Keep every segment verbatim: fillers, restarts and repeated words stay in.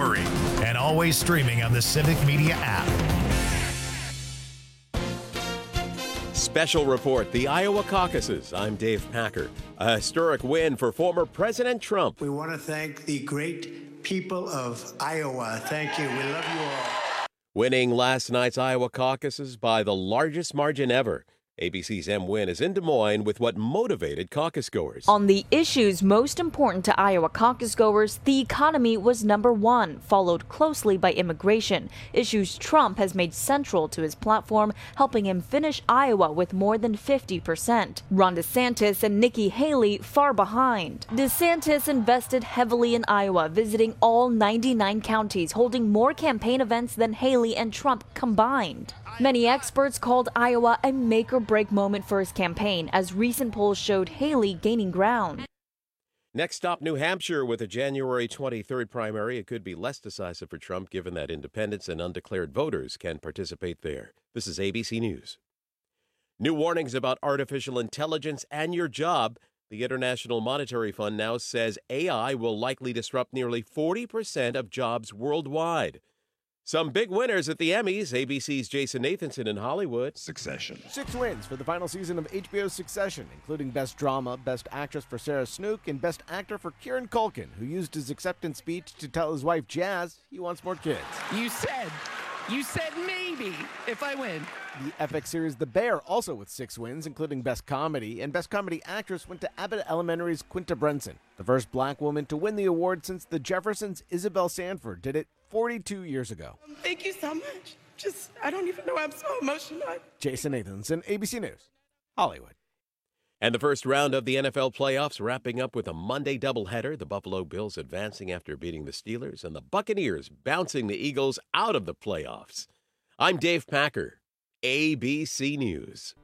Amory, and always streaming on the Civic Media app. Special report, the Iowa caucuses. I'm Dave Packer. A historic win for former President Trump. We want to thank the great people of Iowa. Thank you. We love you all. Winning last night's Iowa caucuses by the largest margin ever. A B C's M. Wynn is in Des Moines with what motivated caucus goers. On the issues most important to Iowa caucus goers, the economy was number one, followed closely by immigration, issues Trump has made central to his platform, helping him finish Iowa with more than fifty percent. Ron DeSantis and Nikki Haley far behind. DeSantis invested heavily in Iowa, visiting all ninety-nine counties, holding more campaign events than Haley and Trump combined. Many experts called Iowa a make-or-break moment for his campaign, as recent polls showed Haley gaining ground. Next stop, New Hampshire, with a January twenty-third primary. It could be less decisive for Trump, given that independents and undeclared voters can participate there. This is A B C News. New warnings about artificial intelligence and your job. The International Monetary Fund now says A I will likely disrupt nearly forty percent of jobs worldwide. Some big winners at the Emmys. A B C's Jason Nathanson in Hollywood. Succession. Six wins for the final season of H B O's Succession, including Best Drama, Best Actress for Sarah Snook, and Best Actor for Kieran Culkin, who used his acceptance speech to tell his wife Jazz he wants more kids. You said, you said maybe if I win. The F X series The Bear also with six wins, including Best Comedy, and Best Comedy Actress went to Abbott Elementary's Quinta Brunson, the first black woman to win the award since the Jeffersons' Isabel Sanford did it forty-two years ago. Um, thank you so much. Just, I don't even know why I'm so emotional. Jason Nathanson, A B C News, Hollywood. And the first round of the N F L playoffs wrapping up with a Monday doubleheader. The Buffalo Bills advancing after beating the Steelers, and the Buccaneers bouncing the Eagles out of the playoffs. I'm Dave Packer, A B C News.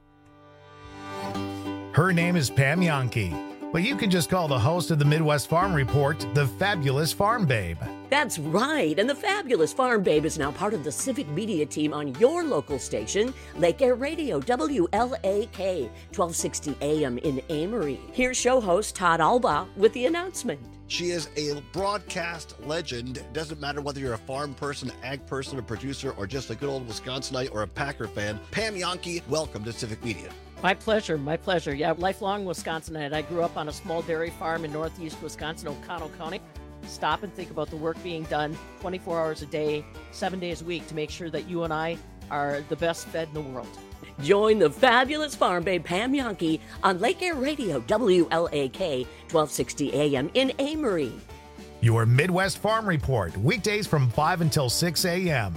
Her name is Pam Yankee, but you can just call the host of the Midwest Farm Report the Fabulous Farm Babe. That's right, and the Fabulous Farm Babe is now part of the Civic Media team on your local station, Lake Air Radio, W L A K, twelve sixty A M in Amory. Here's show host Todd Alba with the announcement. She is a broadcast legend. Doesn't matter whether you're a farm person, ag person, a producer, or just a good old Wisconsinite or a Packer fan. Pam Yankee, welcome to Civic Media. My pleasure, my pleasure. Yeah, lifelong Wisconsinite. I grew up on a small dairy farm in northeast Wisconsin, O'Connell County. Stop and think about the work being done twenty-four hours a day, seven days a week to make sure that you and I are the best fed in the world. Join the Fabulous Farm Babe Pam Yankee on Lake Air Radio, W L A K, twelve sixty A M in Amory. Your Midwest Farm Report, weekdays from five until six A M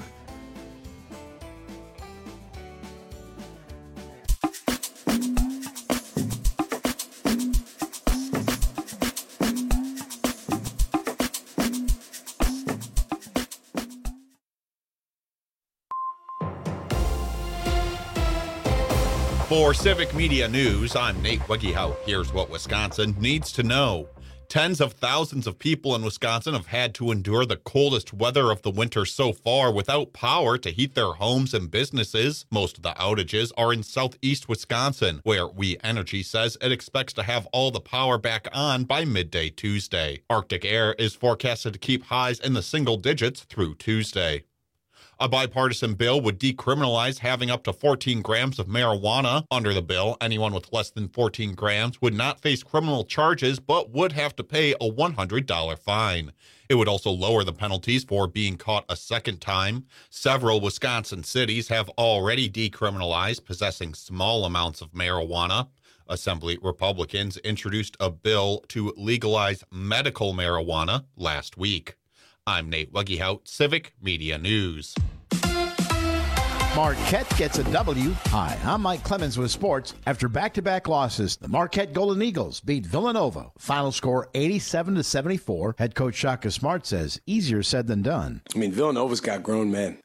For Civic Media News, I'm Nate Wiggyhout. Here's what Wisconsin needs to know. Tens of thousands of people in Wisconsin have had to endure the coldest weather of the winter so far without power to heat their homes and businesses. Most of the outages are in southeast Wisconsin, where We Energy says it expects to have all the power back on by midday Tuesday. Arctic air is forecasted to keep highs in the single digits through Tuesday. A bipartisan bill would decriminalize having up to fourteen grams of marijuana. Under the bill, anyone with less than fourteen grams would not face criminal charges, but would have to pay a one hundred dollars fine. It would also lower the penalties for being caught a second time. Several Wisconsin cities have already decriminalized possessing small amounts of marijuana. Assembly Republicans introduced a bill to legalize medical marijuana last week. I'm Nate Wiggyhout, Civic Media News. Marquette gets a W. Hi, I'm Mike Clemens with sports. After back-to-back losses, the Marquette Golden Eagles beat Villanova. Final score eighty-seven to seventy-four. Head coach Shaka Smart says easier said than done. I mean, Villanova's got grown men.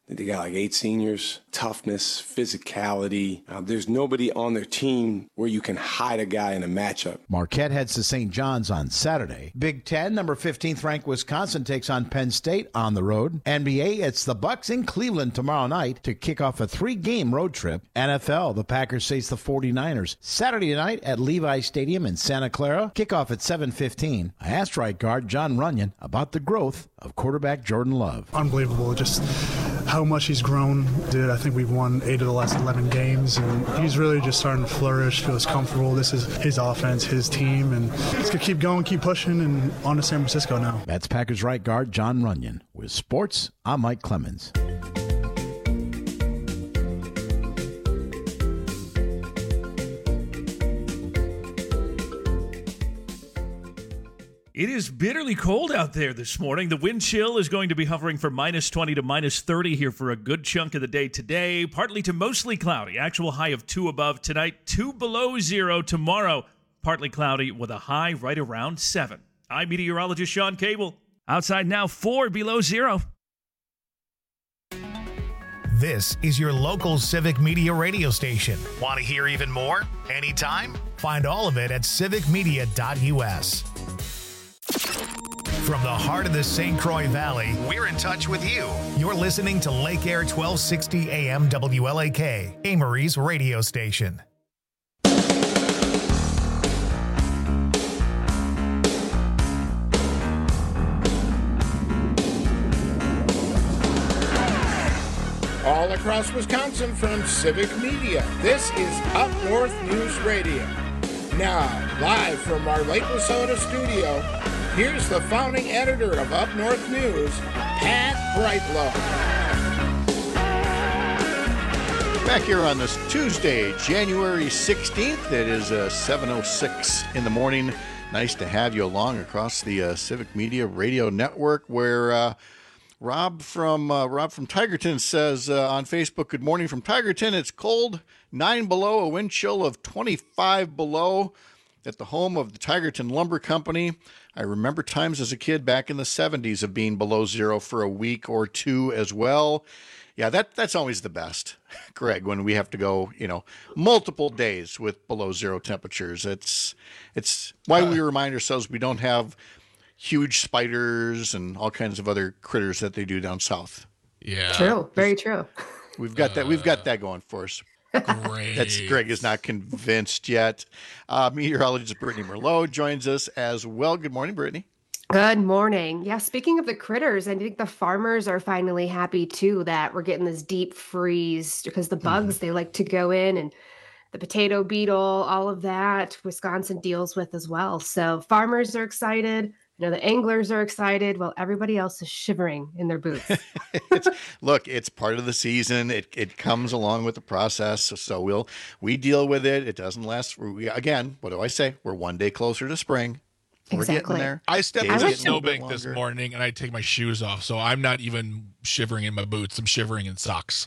They got like eight seniors, toughness, physicality. Uh, there's nobody on their team where you can hide a guy in a matchup. Marquette heads to Saint John's on Saturday. Big Ten, number fifteenth ranked Wisconsin takes on Penn State on the road. N B A, it's the Bucks in Cleveland tomorrow night to kick off a three-game road trip. N F L, the Packers face the forty-niners Saturday night at Levi Stadium in Santa Clara. Kickoff at seven fifteen. I asked right guard John Runyon about the growth of quarterback Jordan Love. Unbelievable, just how much he's grown. Dude, I think we've won eight of the last eleven games, and he's really just starting to flourish, feels comfortable. This is his offense, his team, and he's going to keep going, keep pushing, and on to San Francisco now. That's Packers right guard John Runyon. With sports, I'm Mike Clemens. It is bitterly cold out there this morning. The wind chill is going to be hovering from minus twenty to minus thirty here for a good chunk of the day today. Partly to mostly cloudy. Actual high of two above tonight, two below zero tomorrow. Partly cloudy with a high right around seven. I'm meteorologist Sean Cable. Outside now, four below zero. This is your local Civic Media radio station. Want to hear even more? Anytime? Find all of it at civic media dot u s. From the heart of the Saint Croix Valley, we're in touch with you. You're listening to Lake Air twelve sixty A M W L A K, Amory's radio station. All across Wisconsin from Civic Media, this is Up North News Radio. Now, live from our Lake Wissota studio, here's the founding editor of Up North News, Pat Brightlow. Back here on this Tuesday, January sixteenth. It is uh, seven oh six in the morning. Nice to have you along across the uh, Civic Media Radio Network, where uh, Rob from uh, Rob from Tigerton says uh, on Facebook, good morning from Tigerton. It's cold, nine below, a wind chill of twenty-five below at the home of the Tigerton Lumber Company. I remember times as a kid back in the seventies of being below zero for a week or two as well. Yeah, that that's always the best, Greg, when we have to go, you know, multiple days with below zero temperatures. It's it's why we remind ourselves we don't have huge spiders and all kinds of other critters that they do down south. Yeah. True. Very true. We've got uh, that. We've got that going for us. Great. That's Greg is not convinced yet. Uh, meteorologist Brittany Merlot joins us as well. Good morning, Brittany. Good morning. Yeah, speaking of the critters, I think the farmers are finally happy too that we're getting this deep freeze because the bugs, mm. they like to go in, and the potato beetle, all of that Wisconsin deals with as well. So farmers are excited. You know, the anglers are excited while everybody else is shivering in their boots. it's, look, it's part of the season. It it comes along with the process. So, so we'll we deal with it. It doesn't last. We, again, what do I say? We're one day closer to spring. We're exactly. getting there. I stepped Days in a getting snowbank little this longer. morning and I take my shoes off. So I'm not even shivering in my boots. I'm shivering in socks.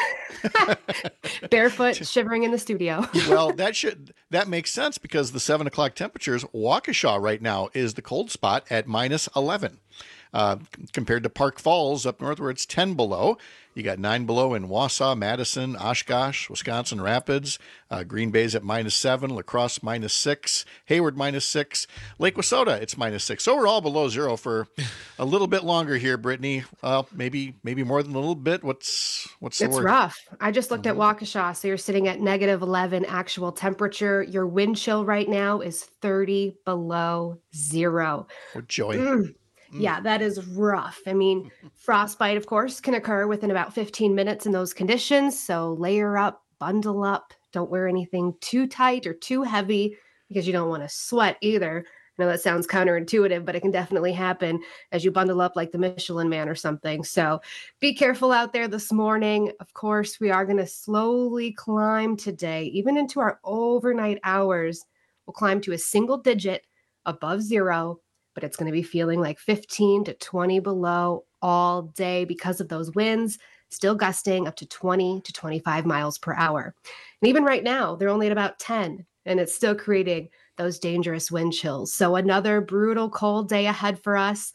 Barefoot, shivering in the studio. Well, that should that makes sense because the seven o'clock temperatures, Waukesha right now is the cold spot at minus eleven. Uh, compared to Park Falls up north where it's ten below. You got nine below in Wausau, Madison, Oshkosh, Wisconsin Rapids. Uh, Green Bay's at minus seven. La Crosse minus six. Hayward minus six. Lake Wissota, it's minus six. So we're all below zero for a little bit longer here, Brittany. Uh, maybe maybe more than a little bit. What's what's the it's word? It's rough. I just looked mm-hmm. at Waukesha. So you're sitting at negative eleven actual temperature. Your wind chill right now is thirty below zero. Oh, joy. Mm. Yeah, that is rough. I mean, frostbite, of course, can occur within about fifteen minutes in those conditions. So layer up, bundle up. Don't wear anything too tight or too heavy because you don't want to sweat either. I know that sounds counterintuitive, but it can definitely happen as you bundle up like the Michelin Man or something. So be careful out there this morning. Of course, we are going to slowly climb today, even into our overnight hours. We'll climb to a single digit above zero. But it's going to be feeling like fifteen to twenty below all day because of those winds, still gusting up to twenty to twenty-five miles per hour. And even right now, they're only at about ten, and it's still creating those dangerous wind chills. So another brutal cold day ahead for us.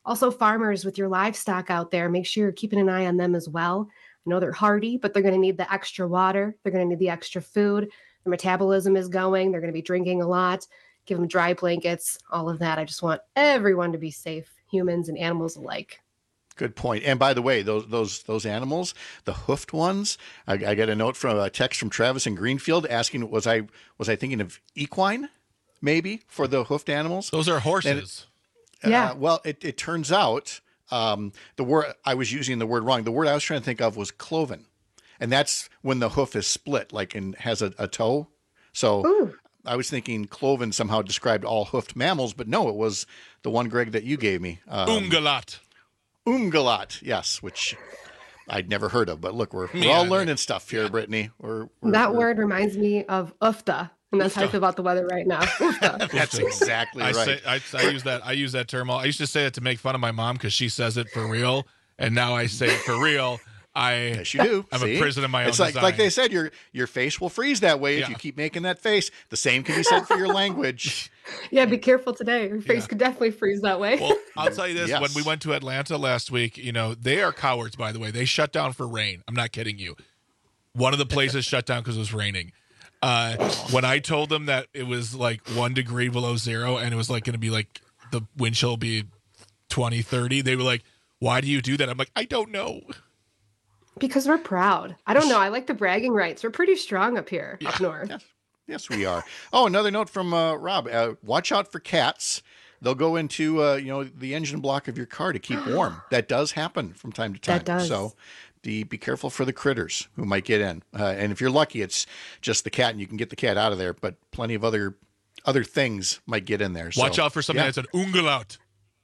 Also, farmers with your livestock out there, make sure you're keeping an eye on them as well. I know they're hardy, but they're going to need the extra water. They're going to need the extra food. Their metabolism is going. They're going to be drinking a lot. Give them dry blankets, all of that. I just want everyone to be safe, humans and animals alike. Good point. And by the way, those those those animals, the hoofed ones, I, I got a note from a text from Travis in Greenfield asking, was I was I thinking of equine, maybe, for the hoofed animals? Those are horses. And, yeah. Uh, well, it, it turns out um, the word I was using the word wrong. The word I was trying to think of was cloven, and that's when the hoof is split, like and has a, a toe. So. Ooh. I was thinking cloven somehow described all hoofed mammals, but no, it was the one, Greg, that you gave me. Um, Ungulate. Ungulate, yes, which I'd never heard of. But look, we're, we're all learning stuff here, Brittany. We're, we're, that we're, word reminds me of ufta, and that's how I feel about the weather right now. Ufta. That's exactly I right. Say, I, I use that. I use that term. I used to say it to make fun of my mom because she says it for real, and now I say it for real. I yes, you do. I'm See? a prisoner of my own It's like design. like they said, your your face will freeze that way Yeah. if you keep making that face. The same can be said for your language. Yeah, be careful today. Your face Yeah. could definitely freeze that way. Well, I'll tell you this: Yes. when we went to Atlanta last week, you know they are cowards. By the way, they shut down for rain. I'm not kidding you. One of the places shut down because it was raining. Uh, when I told them that it was like one degree below zero and it was like going to be like the wind chill will be twenty, thirty, they were like, "Why do you do that?" I'm like, "I don't know." Because we're proud. I don't know. I like the bragging rights. We're pretty strong up here, Yeah. up north. Yes. Yes, we are. Oh, another note from uh, Rob. Uh, watch out for cats. They'll go into uh, you know the engine block of your car to keep warm. That does happen from time to time. That does. So be, be careful for the critters who might get in. Uh, and if you're lucky, it's just the cat and you can get the cat out of there. But plenty of other other things might get in there. Watch so, out for something yeah. that's an ungulate.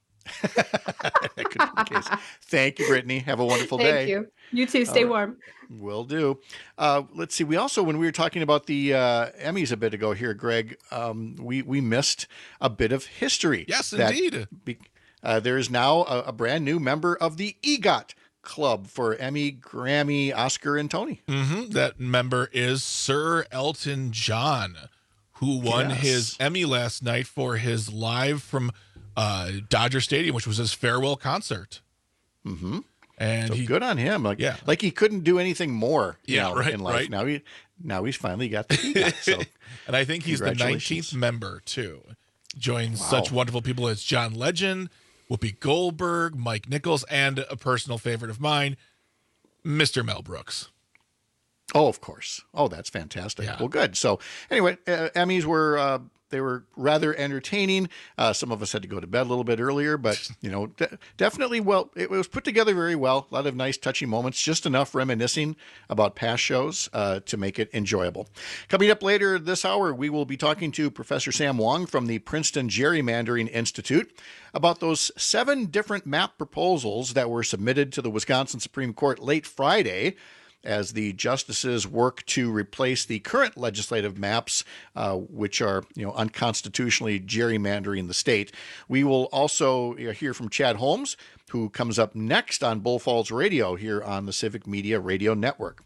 That could be the case. Thank you, Brittany. Have a wonderful day. Thank you. You too. Stay All right. warm. Will do. Uh, let's see. We also, when we were talking about the uh, Emmys a bit ago here, Greg, um, we we missed a bit of history. Yes, that indeed. Be, uh, there is now a, a brand new member of the EGOT Club for Emmy, Grammy, Oscar, and Tony. Mm-hmm. That member is Sir Elton John, who won Yes. his Emmy last night for his live from uh, Dodger Stadium, which was his farewell concert. Mm-hmm. And so he, good on him. Like, Yeah. like he couldn't do anything more. you Yeah, know, right, in life. right. Now he now he's finally got the EGOT. So and I think he's the congratulations. nineteenth member too. Joins Wow. such wonderful people as John Legend, Whoopi Goldberg, Mike Nichols, and a personal favorite of mine, Mister Mel Brooks. Oh, of course. Oh, that's fantastic. Yeah. Well, good. So anyway, uh, Emmys were uh, they were rather entertaining. Uh, some of us had to go to bed a little bit earlier, but you know, de- definitely well. It was put together very well. A lot of nice, touchy moments. Just enough reminiscing about past shows uh, to make it enjoyable. Coming up later this hour, we will be talking to Professor Sam Wong from the Princeton Gerrymandering Institute about those seven different map proposals that were submitted to the Wisconsin Supreme Court late Friday, as the justices work to replace the current legislative maps, uh, which are, you know, unconstitutionally gerrymandering the state. We will also hear from Chad Holmes, who comes up next on Bull Falls Radio here on the Civic Media Radio Network.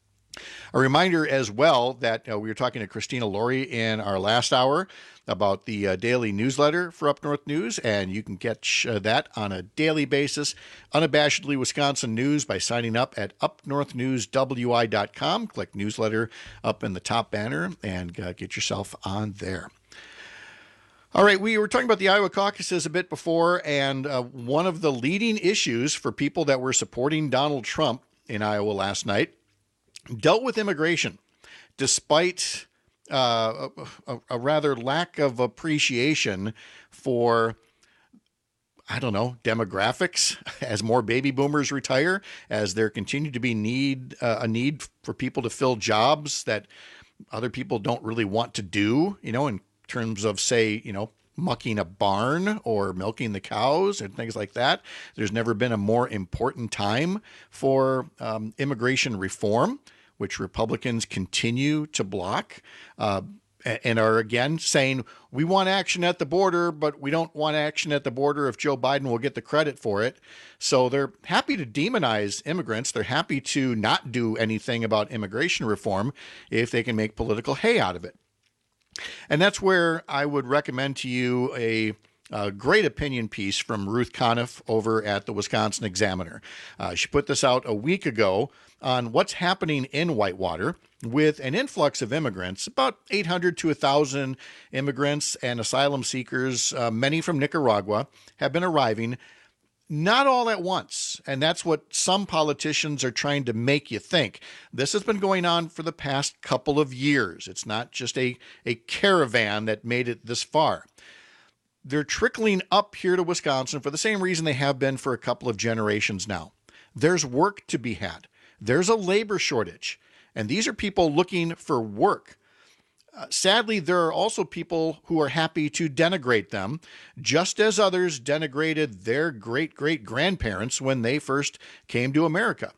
A reminder as well that uh, we were talking to Christina Laurie in our last hour about the uh, daily newsletter for Up North News, and you can get uh, that on a daily basis, unabashedly Wisconsin News, by signing up at up north news w i dot com. Click newsletter up in the top banner and uh, get yourself on there. All right, we were talking about the Iowa caucuses a bit before, and uh, one of the leading issues for people that were supporting Donald Trump in Iowa last night dealt with immigration, despite uh, a, a rather lack of appreciation for, I don't know, demographics as more baby boomers retire, as there continue to be need uh, a need for people to fill jobs that other people don't really want to do, you know, in terms of, say, you know, mucking a barn or milking the cows and things like that. There's never been a more important time for um, immigration reform, which Republicans continue to block, uh, and are again saying, we want action at the border, but we don't want action at the border if Joe Biden will get the credit for it. So they're happy to demonize immigrants. They're happy to not do anything about immigration reform if they can make political hay out of it. And that's where I would recommend to you a A great opinion piece from Ruth Conniff over at the Wisconsin Examiner. Uh, she put this out a week ago on what's happening in Whitewater with an influx of immigrants, about eight hundred to one thousand immigrants and asylum seekers, uh, many from Nicaragua, have been arriving, not all at once. And that's what some politicians are trying to make you think. This has been going on for the past couple of years. It's not just a, a caravan that made it this far. They're trickling up here to Wisconsin for the same reason they have been for a couple of generations now. There's work to be had. There's a labor shortage, and these are people looking for work. Uh, sadly, there are also people who are happy to denigrate them, just as others denigrated their great-great-grandparents when they first came to America.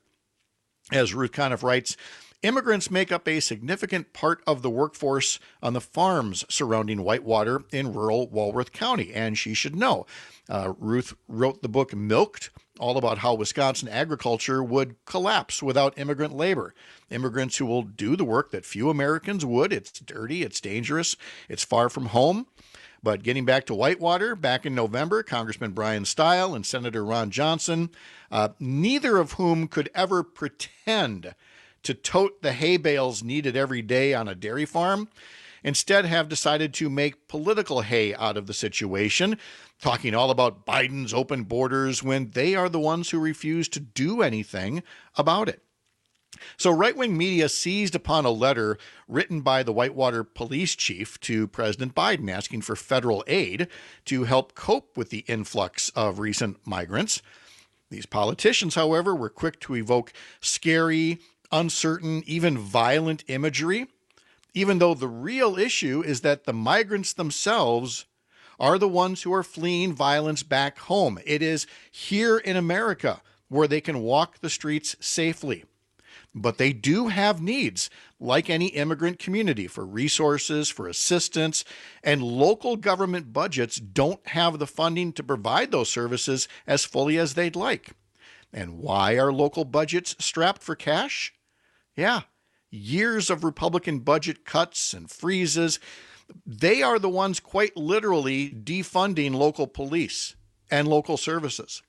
As Ruth Conniff writes, immigrants make up a significant part of the workforce on the farms surrounding Whitewater in rural Walworth County, and she should know. Uh, Ruth wrote the book Milked, all about how Wisconsin agriculture would collapse without immigrant labor. Immigrants who will do the work that few Americans would. It's dirty, it's dangerous, it's far from home. But getting back to Whitewater, back in November, Congressman Brian Stile and Senator Ron Johnson, uh, neither of whom could ever pretend to tote the hay bales needed every day on a dairy farm, instead have decided to make political hay out of the situation, talking all about Biden's open borders when they are the ones who refuse to do anything about it. So right-wing media seized upon a letter written by the Whitewater police chief to President Biden asking for federal aid to help cope with the influx of recent migrants. These politicians, however, were quick to evoke scary, uncertain, even violent imagery, even though the real issue is that the migrants themselves are the ones who are fleeing violence back home. It is here in America where they can walk the streets safely. But they do have needs, like any immigrant community, for resources, for assistance, and local government budgets don't have the funding to provide those services as fully as they'd like. And why are local budgets strapped for cash? Yeah, years of Republican budget cuts and freezes. They are the ones quite literally defunding local police and local services.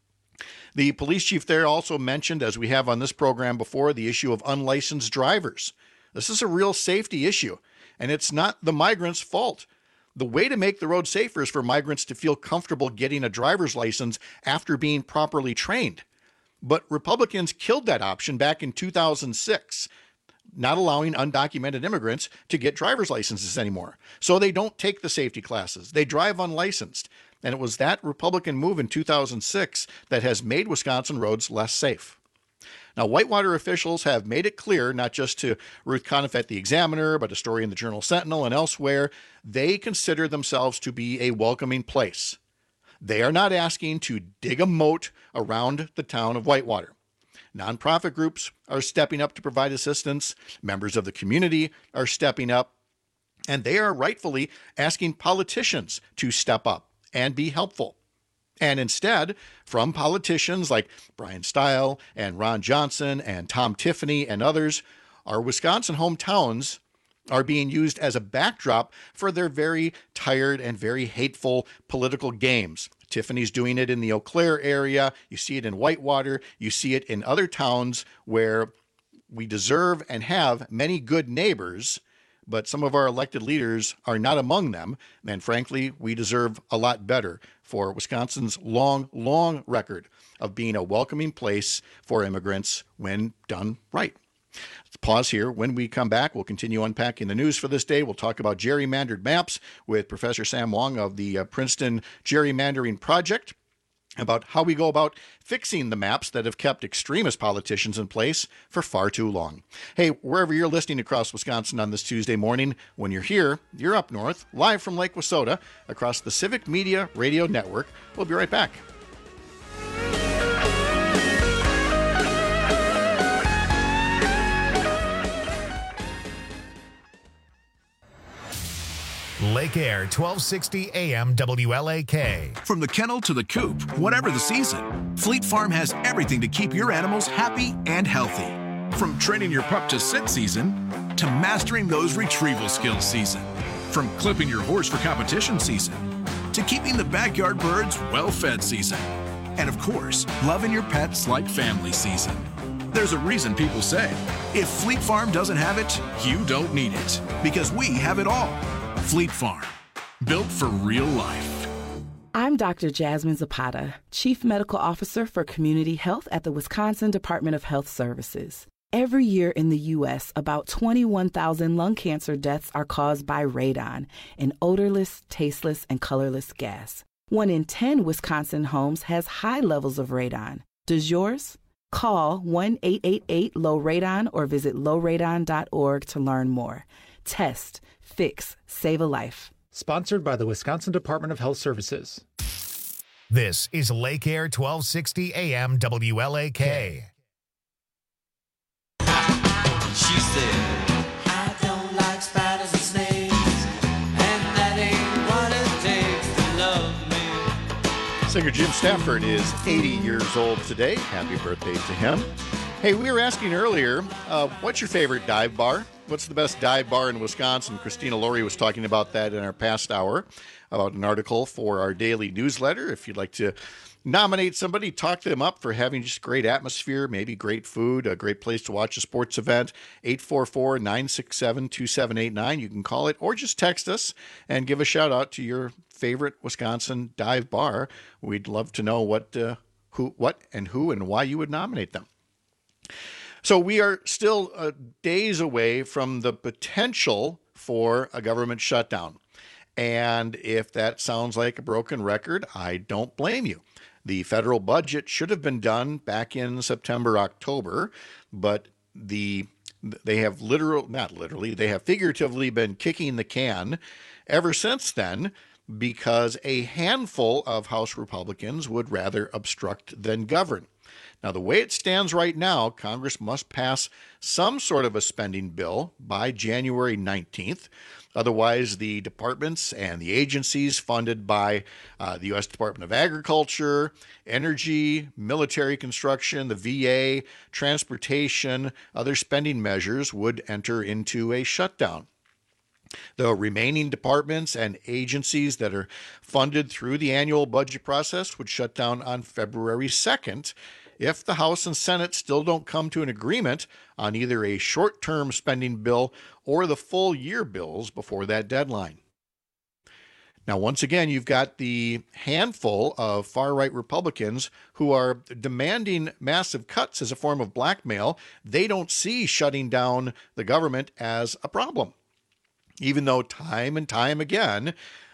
The police chief there also mentioned, as we have on this program before, the issue of unlicensed drivers. This is a real safety issue, and it's not the migrants' fault. The way to make the road safer is for migrants to feel comfortable getting a driver's license after being properly trained. But Republicans killed that option back in two thousand six, not allowing undocumented immigrants to get driver's licenses anymore. So they don't take the safety classes. They drive unlicensed. And it was that Republican move in two thousand six that has made Wisconsin roads less safe. Now, Whitewater officials have made it clear, not just to Ruth Conniff at the Examiner, but a story in the Journal Sentinel and elsewhere, they consider themselves to be a welcoming place. They are not asking to dig a moat around the town of Whitewater. Nonprofit groups are stepping up to provide assistance. Members of the community are stepping up. And they are rightfully asking politicians to step up and be helpful. And instead, from politicians like Brian Stile and Ron Johnson and Tom Tiffany and others, our Wisconsin hometowns are being used as a backdrop for their very tired and very hateful political games. Tiffany's doing it in the Eau Claire area. You see it in Whitewater. You see it in other towns where we deserve and have many good neighbors, but some of our elected leaders are not among them. And frankly, we deserve a lot better for Wisconsin's long, long record of being a welcoming place for immigrants when done right. Let's pause here. When we come back, we'll continue unpacking the news for this day. We'll talk about gerrymandered maps with Professor Sam Wong of the uh, Princeton Gerrymandering Project, about how we go about fixing the maps that have kept extremist politicians in place for far too long. Hey, wherever you're listening across Wisconsin on this Tuesday morning, when you're here, you're up north, live from Lake Wissota, across the Civic Media Radio Network. We'll be right back. Lake Air, twelve sixty A M W L A K. From the kennel to the coop, whatever the season, Fleet Farm has everything to keep your animals happy and healthy. From training your pup to sit season, to mastering those retrieval skills season. From clipping your horse for competition season, to keeping the backyard birds well-fed season. And of course, loving your pets like family season. There's a reason people say, if Fleet Farm doesn't have it, you don't need it. Because we have it all. Fleet Farm, built for real life. I'm Doctor Jasmine Zapata, Chief Medical Officer for Community Health at the Wisconsin Department of Health Services. Every year in the U S, about twenty-one thousand lung cancer deaths are caused by radon, an odorless, tasteless, and colorless gas. One in ten Wisconsin homes has high levels of radon. Does yours? Call one eight eight eight low radon or visit low radon dot org to learn more. Test, fix, save a life. Sponsored by the Wisconsin Department of Health Services. This is Lake Air twelve sixty A M W L A K. She said, I don't like spiders and snakes, and that ain't what it takes to love me. Singer Jim Stafford is eighty years old today. Happy birthday to him. Hey, we were asking earlier, uh, what's your favorite dive bar? What's the best dive bar in Wisconsin? Christina Laurie was talking about that in our past hour, about an article for our daily newsletter. If you'd like to nominate somebody, talk them up for having just great atmosphere, maybe great food, a great place to watch a sports event, eight four four, nine six seven, two seven eight nine. You can call it or just text us and give a shout out to your favorite Wisconsin dive bar. We'd love to know what, uh, who, what and who and why you would nominate them. So we are still uh, days away from the potential for a government shutdown. And if that sounds like a broken record, I don't blame you. The federal budget should have been done back in September, October, but the they have literal, not literally, they have figuratively been kicking the can ever since then because a handful of House Republicans would rather obstruct than govern. Now, the way it stands right now, Congress must pass some sort of a spending bill by January nineteenth. Otherwise, the departments and the agencies funded by uh, the U S Department of Agriculture, Energy, Military Construction, the V A, Transportation, other spending measures would enter into a shutdown. The remaining departments and agencies that are funded through the annual budget process would shut down on February second if the House and Senate still don't come to an agreement on either a short-term spending bill or the full year bills before that deadline. Now, once again, you've got the handful of far-right Republicans who are demanding massive cuts as a form of blackmail. They don't see shutting down the government as a problem, even though time and time again,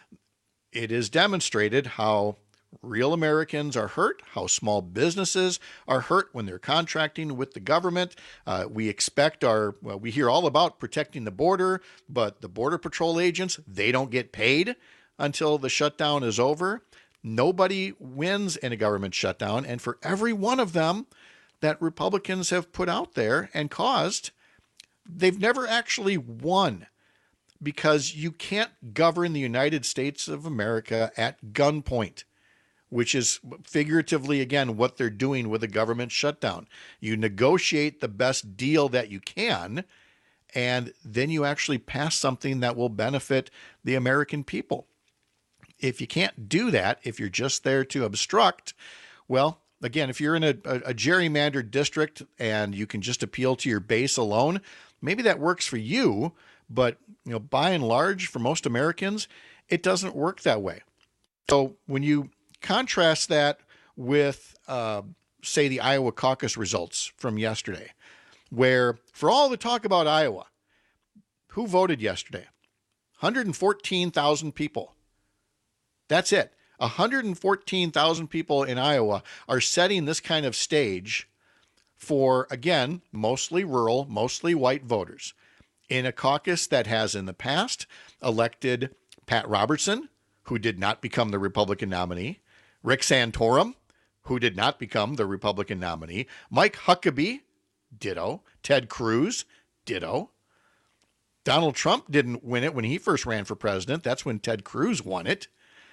it is demonstrated how real Americans are hurt, how small businesses are hurt when they're contracting with the government. Uh, we expect our, well, we hear all about protecting the border, but the Border Patrol agents, they don't get paid until the shutdown is over. Nobody wins in a government shutdown. And for every one of them that Republicans have put out there and caused, they've never actually won, because you can't govern the United States of America at gunpoint, which is figuratively, again, what they're doing with a government shutdown. You negotiate the best deal that you can, and then you actually pass something that will benefit the American people. If you can't do that, if you're just there to obstruct, well, again, if you're in a, a, a gerrymandered district and you can just appeal to your base alone, maybe that works for you, but you know, by and large, for most Americans, it doesn't work that way. So when you contrast that with, uh, say, the Iowa caucus results from yesterday, where for all the talk about Iowa, who voted yesterday? one hundred fourteen thousand people. That's it. one hundred fourteen thousand people in Iowa are setting this kind of stage for, again, mostly rural, mostly white voters in a caucus that has in the past elected Pat Robertson, who did not become the Republican nominee, Rick Santorum, who did not become the Republican nominee, Mike Huckabee, ditto, Ted Cruz, ditto. Donald Trump didn't win it when he first ran for president. That's when Ted Cruz won it.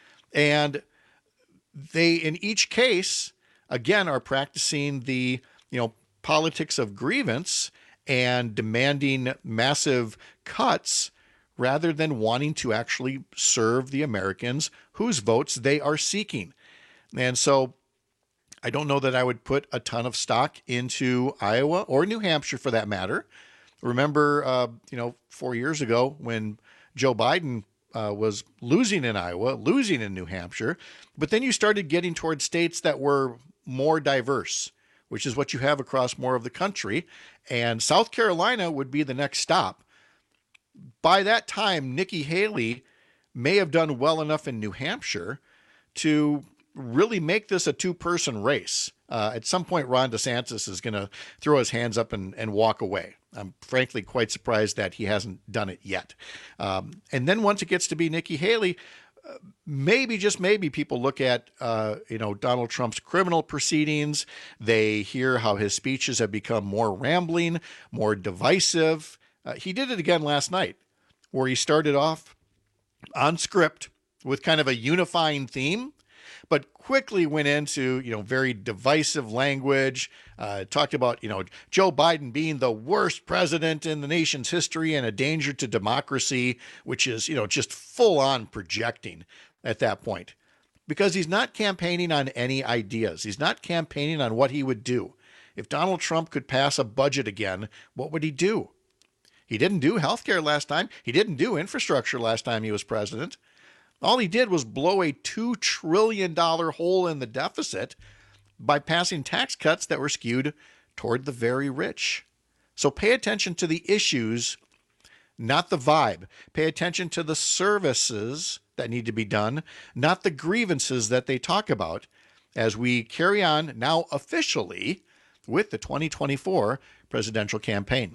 And they, in each case, again, are practicing the, you know, politics of grievance and demanding massive cuts rather than wanting to actually serve the Americans whose votes they are seeking. And so I don't know that I would put a ton of stock into Iowa or New Hampshire for that matter. Remember, uh, you know, four years ago when Joe Biden uh, was losing in Iowa, losing in New Hampshire, but then you started getting towards states that were more diverse, which is what you have across more of the country. And South Carolina would be the next stop. By that time, Nikki Haley may have done well enough in New Hampshire to really make this a two-person race. Uh, at some point, Ron DeSantis is going to throw his hands up and, and walk away. I'm frankly quite surprised that he hasn't done it yet. Um, and then once it gets to be Nikki Haley, uh, maybe, just maybe, people look at uh, you know Donald Trump's criminal proceedings. They hear how his speeches have become more rambling, more divisive. Uh, he did it again last night, where he started off on script with kind of a unifying theme, but quickly went into, you know, very divisive language, uh, talked about, you know, Joe Biden being the worst president in the nation's history and a danger to democracy, which is, you know, just full on projecting at that point, because he's not campaigning on any ideas. He's not campaigning on what he would do. If Donald Trump could pass a budget again, what would he do? He didn't do healthcare last time. He didn't do infrastructure last time he was president. All he did was blow a two trillion dollars hole in the deficit by passing tax cuts that were skewed toward the very rich. So pay attention to the issues, not the vibe. Pay attention to the services that need to be done, not the grievances that they talk about, as we carry on now officially with the twenty twenty-four presidential campaign.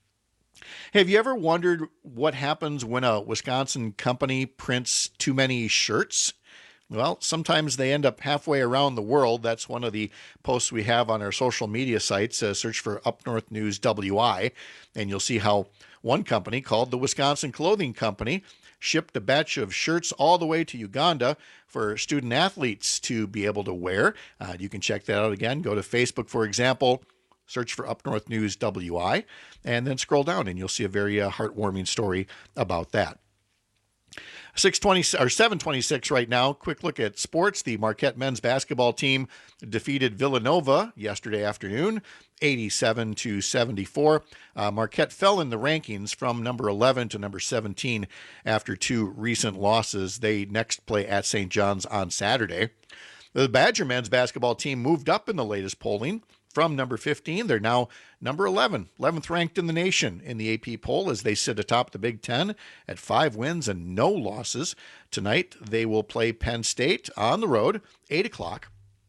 Have you ever wondered what happens when a Wisconsin company prints too many shirts? Well, sometimes they end up halfway around the world. That's one of the posts we have on our social media sites. Uh, search for Up North News W I, and you'll see how one company called the Wisconsin Clothing Company shipped a batch of shirts all the way to Uganda for student athletes to be able to wear. Uh, you can check that out again. Go to Facebook, for example. Search for Up North News W I, and then scroll down, and you'll see a very uh, heartwarming story about that. six twenty or seven twenty-six right now. Quick look at sports. The Marquette men's basketball team defeated Villanova yesterday afternoon, eighty-seven to seventy-four. Uh, Marquette fell in the rankings from number eleven to number seventeen after two recent losses. They next play at Saint John's on Saturday. The Badger men's basketball team moved up in the latest polling. From number fifteen, they're now number eleven, eleventh ranked in the nation in the A P poll as they sit atop the Big Ten at five wins and no losses. Tonight, they will play Penn State on the road, eight o'clock.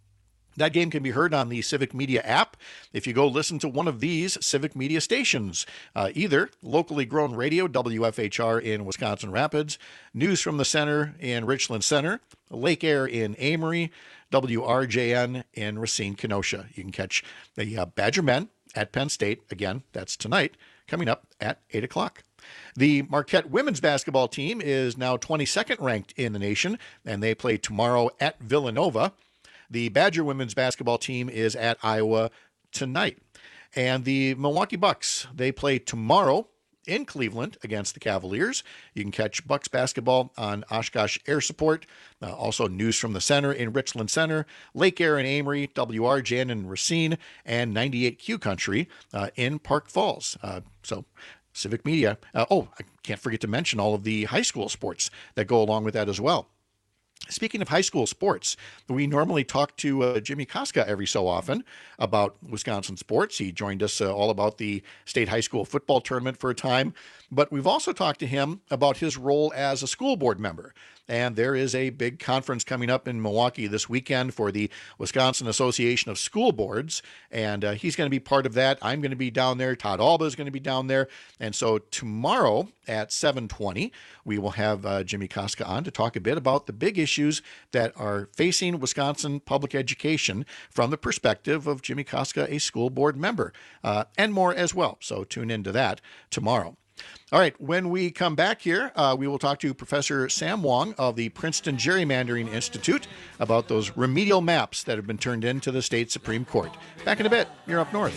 That game can be heard on the Civic Media app if you go listen to one of these Civic Media stations, uh, either locally grown radio, W F H R in Wisconsin Rapids, News from the Center in Richland Center, Lake Air in Amory, W R J N in Racine, Kenosha. You can catch the uh, Badger men at Penn State. Again, that's tonight, coming up at eight o'clock. The Marquette women's basketball team is now twenty-second ranked in the nation, and they play tomorrow at Villanova. The Badger women's basketball team is at Iowa tonight. And the Milwaukee Bucks, they play tomorrow in Cleveland against the Cavaliers. You can catch Bucks basketball on Oshkosh Air Support. Uh, also News from the Center in Richland Center, Lake Air in Amory, W R J N in Racine, and ninety-eight Q Country uh, in Park Falls. Uh, so Civic Media. Uh, oh, I can't forget to mention all of the high school sports that go along with that as well. Speaking of high school sports, we normally talk to uh, Jimmy Koska every so often about Wisconsin sports. He joined us uh, all about the state high school football tournament for a time, but we've also talked to him about his role as a school board member. And there is a big conference coming up in Milwaukee this weekend for the Wisconsin Association of School Boards, and uh, he's going to be part of that. I'm going to be down there. Todd Alba is going to be down there. And so tomorrow at seven twenty, we will have uh, Jimmy Koska on to talk a bit about the big issues that are facing Wisconsin public education from the perspective of Jimmy Koska, a school board member, uh, and more as well. So tune into that tomorrow. All right, when we come back here, uh, we will talk to Professor Sam Wong of the Princeton Gerrymandering Institute about those remedial maps that have been turned into the state Supreme Court. Back in a bit. You're Up North.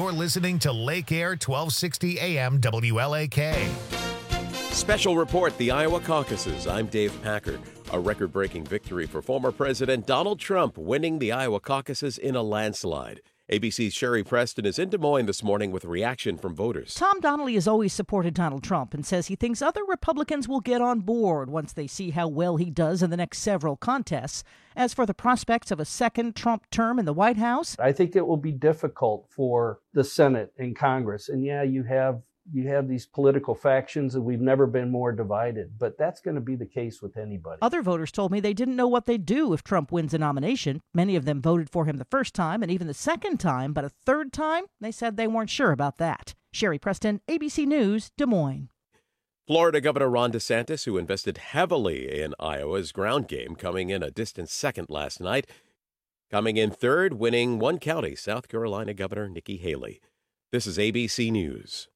You're listening to Lake Air twelve sixty A M W L A K. Special report, the Iowa caucuses. I'm Dave Packard. A record-breaking victory for former President Donald Trump, winning the Iowa caucuses in a landslide. A B C's Sherry Preston is in Des Moines this morning with reaction from voters. Tom Donnelly has always supported Donald Trump and says he thinks other Republicans will get on board once they see how well he does in the next several contests. As for the prospects of a second Trump term in the White House, I think it will be difficult for the Senate and Congress. And yeah, you have you have these political factions, and we've never been more divided. But that's going to be the case with anybody. Other voters told me they didn't know what they'd do if Trump wins a nomination. Many of them voted for him the first time and even the second time, but a third time, they said they weren't sure about that. Sherry Preston, A B C News, Des Moines. Florida Governor Ron DeSantis, who invested heavily in Iowa's ground game, coming in a distant second last night. Coming in third, winning one county, South Carolina Governor Nikki Haley. This is A B C News.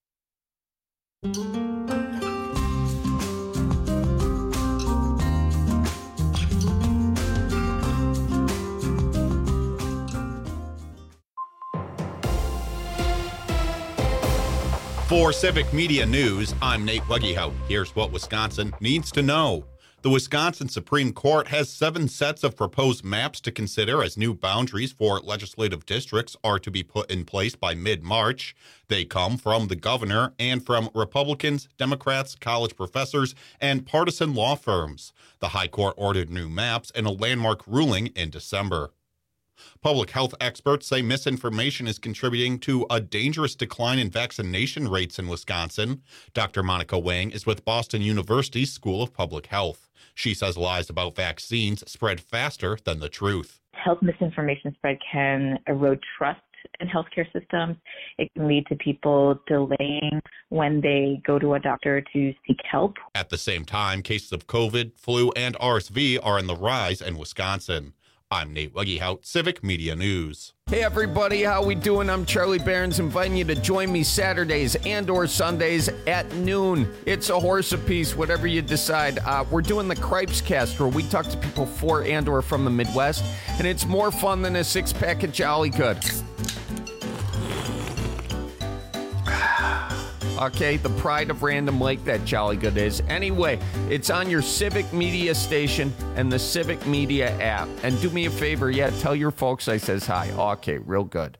For Civic Media News, I'm Nate Weggehout. Here's what Wisconsin needs to know. The Wisconsin Supreme Court has seven sets of proposed maps to consider as new boundaries for legislative districts are to be put in place by mid-March. They come from the governor and from Republicans, Democrats, college professors, and partisan law firms. The High Court ordered new maps in a landmark ruling in December. Public health experts say misinformation is contributing to a dangerous decline in vaccination rates in Wisconsin. Doctor Monica Wang is with Boston University's School of Public Health. She says lies about vaccines spread faster than the truth. Health misinformation spread can erode trust in healthcare systems. It can lead to people delaying when they go to a doctor to seek help. At the same time, cases of COVID, flu, and R S V are on the rise in Wisconsin. I'm Nate Weggehout, Civic Media News. Hey everybody, how we doing? I'm Charlie Barons, inviting you to join me Saturdays and or Sundays at noon. It's a horse apiece, whatever you decide. Uh, we're doing the Cripes Cast, where we talk to people for and or from the Midwest, and it's more fun than a six-pack of Jolly Good. Okay, the pride of Random Lake, that Jolly Good is. Anyway, it's on your Civic Media station and the Civic Media app. And do me a favor, yeah, tell your folks I says hi. Okay, real good.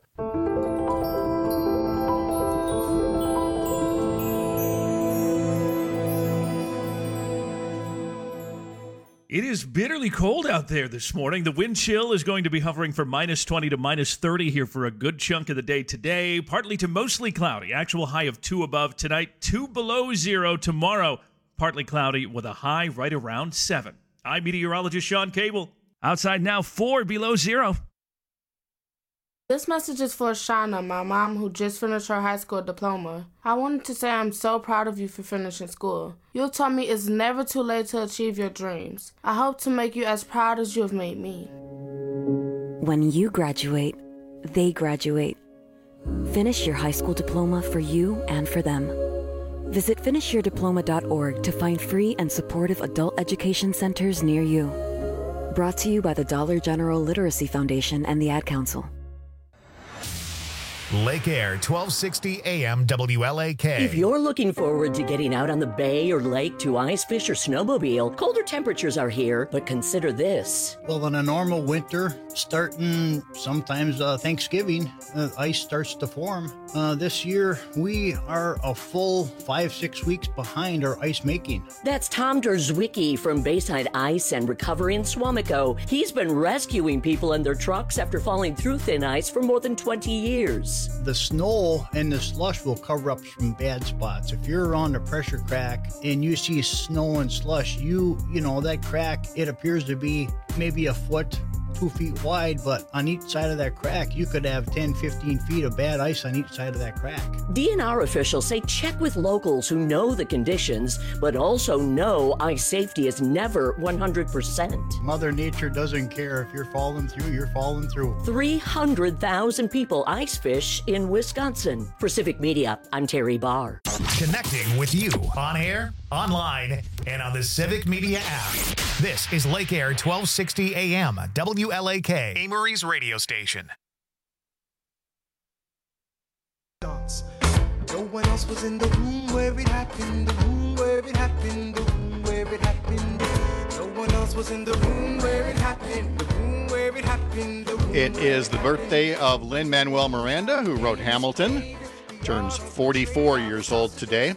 It is bitterly cold out there this morning. The wind chill is going to be hovering from minus twenty to minus thirty here for a good chunk of the day today. Partly to mostly cloudy. Actual high of two above tonight, two below zero tomorrow. Partly cloudy with a high right around seven. I'm meteorologist Sean Cable. Outside now, four below zero. This message is for Shauna, my mom, who just finished her high school diploma. I wanted to say I'm so proud of you for finishing school. You taught me it's never too late to achieve your dreams. I hope to make you as proud as you have made me. When you graduate, they graduate. Finish your high school diploma for you and for them. Visit finish your diploma dot org to find free and supportive adult education centers near you. Brought to you by the Dollar General Literacy Foundation and the Ad Council. Lake Air twelve sixty A M W L A K. If you're looking forward to getting out on the bay or lake to ice fish or snowmobile, colder temperatures are here, but consider this. Well, in a normal winter, starting sometimes uh, Thanksgiving, uh, ice starts to form. Uh, this year, we are a full five, six weeks behind our ice making. That's Tom Derzwicki from Bayside Ice and Recovery in Swamico. He's been rescuing people in their trucks after falling through thin ice for more than twenty years. The snow and the slush will cover up some bad spots. If you're on the pressure crack and you see snow and slush, you, you know, that crack, it appears to be maybe a foot, two feet wide, but on each side of that crack, you could have ten, fifteen feet of bad ice on each side of that crack. D N R officials say check with locals who know the conditions, but also know ice safety is never one hundred percent. Mother Nature doesn't care. If you're falling through, you're falling through. three hundred thousand people ice fish in Wisconsin. For Civic Media, I'm Terry Barr. Connecting with you on air, online, and on the Civic Media app. This is Lake Air twelve sixty A M W L A K, Amory's radio station. No one else was in the room where it happened, the room where it happened, the room where it happened. No one else was in the room where it happened, the room where it happened. The room It is the birthday of Lin-Manuel Miranda, who wrote Hamilton. Turns forty-four years old today.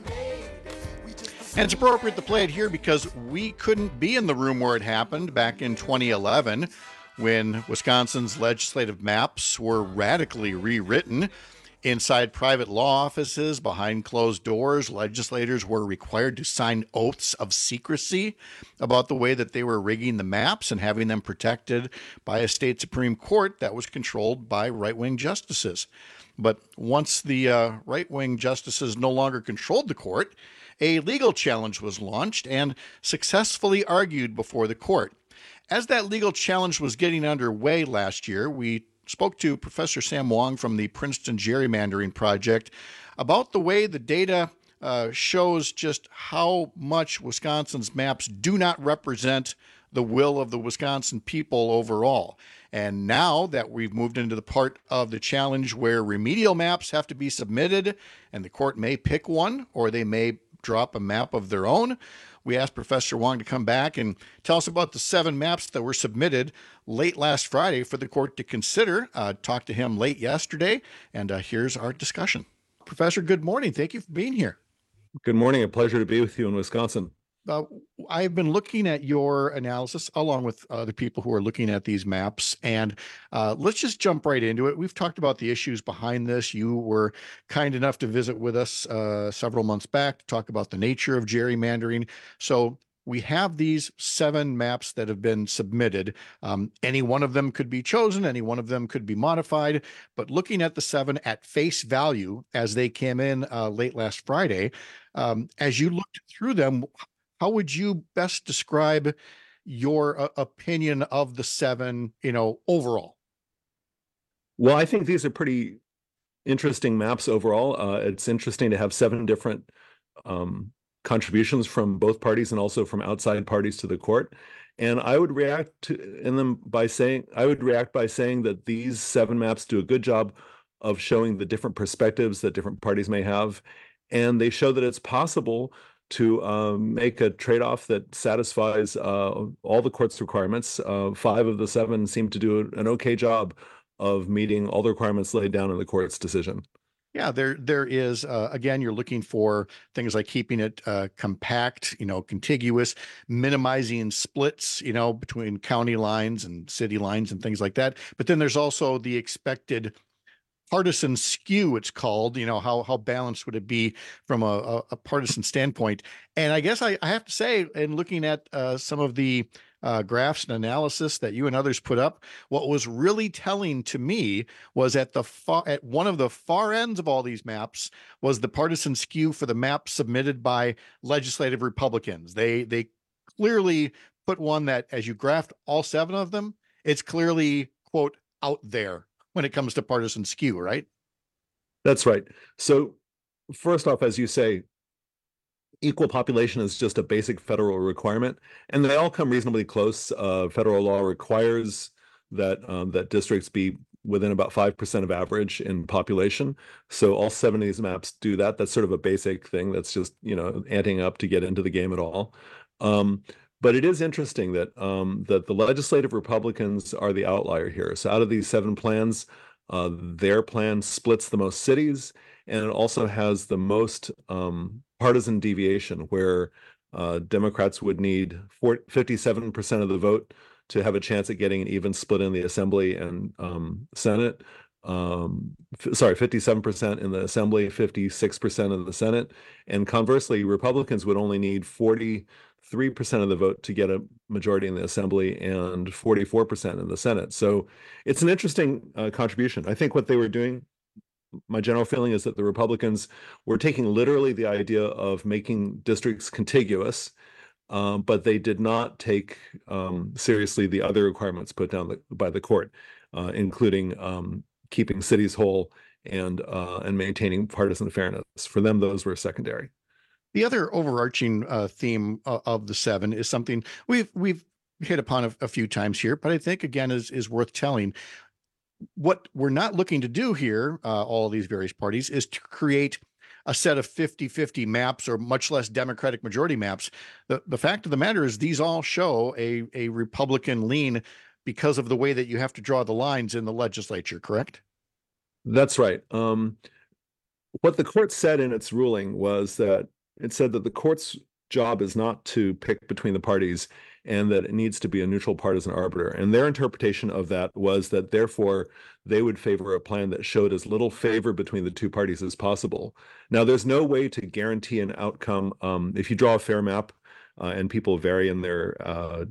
And it's appropriate to play it here because we couldn't be in the room where it happened back in twenty eleven when Wisconsin's legislative maps were radically rewritten. Inside private law offices, behind closed doors, legislators were required to sign oaths of secrecy about the way that they were rigging the maps and having them protected by a state Supreme Court that was controlled by right-wing justices. But once the uh, right-wing justices no longer controlled the court, a legal challenge was launched and successfully argued before the court. As that legal challenge was getting underway last year, we spoke to Professor Sam Wong from the Princeton Gerrymandering Project about the way the data uh, shows just how much Wisconsin's maps do not represent the will of the Wisconsin people overall. And now that we've moved into the part of the challenge where remedial maps have to be submitted and the court may pick one or they may drop a map of their own, we asked Professor Wong to come back and tell us about the seven maps that were submitted late last Friday for the court to consider. Uh, talked to him late yesterday, and uh, here's our discussion. Professor, good morning. Thank you for being here. Good morning. A pleasure to be with you in Wisconsin. Uh, I've been looking at your analysis along with other people who are looking at these maps, and uh, let's just jump right into it. We've talked about the issues behind this. You were kind enough to visit with us uh, several months back to talk about the nature of gerrymandering. So we have these seven maps that have been submitted. Um, any one of them could be chosen, any one of them could be modified, but looking at the seven at face value as they came in uh, late last Friday, um, as you looked through them, how would you best describe your uh, opinion of the seven, you know, overall? Well, I think these are pretty interesting maps overall. Uh, it's interesting to have seven different um, contributions from both parties and also from outside parties to the court. And I would react to in them by saying, I would react by saying that these seven maps do a good job of showing the different perspectives that different parties may have. And they show that it's possible to um, make a trade-off that satisfies uh, all the court's requirements. Uh, five of the seven seem to do an okay job of meeting all the requirements laid down in the court's decision. Yeah, there there is, uh, again, you're looking for things like keeping it uh, compact, you know, contiguous, minimizing splits, you know, between county lines and city lines and things like that. But then there's also the expected partisan skew, it's called, you know, how how balanced would it be from a, a, a partisan standpoint? And I guess I, I have to say, in looking at uh, some of the uh, graphs and analysis that you and others put up, what was really telling to me was at the far, at one of the far ends of all these maps was the partisan skew for the map submitted by legislative Republicans. They they clearly put one that, as you graphed all seven of them, it's clearly, quote, out there when it comes to partisan skew, right? That's right. So first off, as you say, equal population is just a basic federal requirement, and they all come reasonably close. Uh, federal law requires that um, that districts be within about five percent of average in population. So all seven of these maps do that. That's sort of a basic thing that's just, you know, adding up to get into the game at all. Um, But it is interesting that um, that the legislative Republicans are the outlier here. So out of these seven plans, uh, their plan splits the most cities, and it also has the most um, partisan deviation, where uh, Democrats would need fifty-seven percent of the vote to have a chance at getting an even split in the Assembly and um, Senate. Um, f- sorry, fifty-seven percent in the Assembly, fifty-six percent in the Senate. And conversely, Republicans would only need forty-three percent of the vote to get a majority in the Assembly and forty-four percent in the Senate. So it's an interesting uh, contribution. I think what they were doing, my general feeling is that the Republicans were taking literally the idea of making districts contiguous, um, but they did not take um, seriously the other requirements put down the, by the court, uh, including um, keeping cities whole and uh, and maintaining partisan fairness. For them, those were secondary. The other overarching uh, theme uh, of the seven is something we've we've hit upon a, a few times here, but I think again is is worth telling. What we're not looking to do here, uh, all of these various parties, is to create a set of fifty-fifty maps or much less Democratic majority maps. The, the fact of the matter is these all show a, a Republican lean because of the way that you have to draw the lines in the legislature, correct? That's right. Um, what the court said in its ruling was that it said that the court's job is not to pick between the parties and that it needs to be a neutral partisan arbiter. And their interpretation of that was that therefore they would favor a plan that showed as little favor between the two parties as possible. Now, there's no way to guarantee an outcome. Um, if you draw a fair map uh, and people vary in their uh,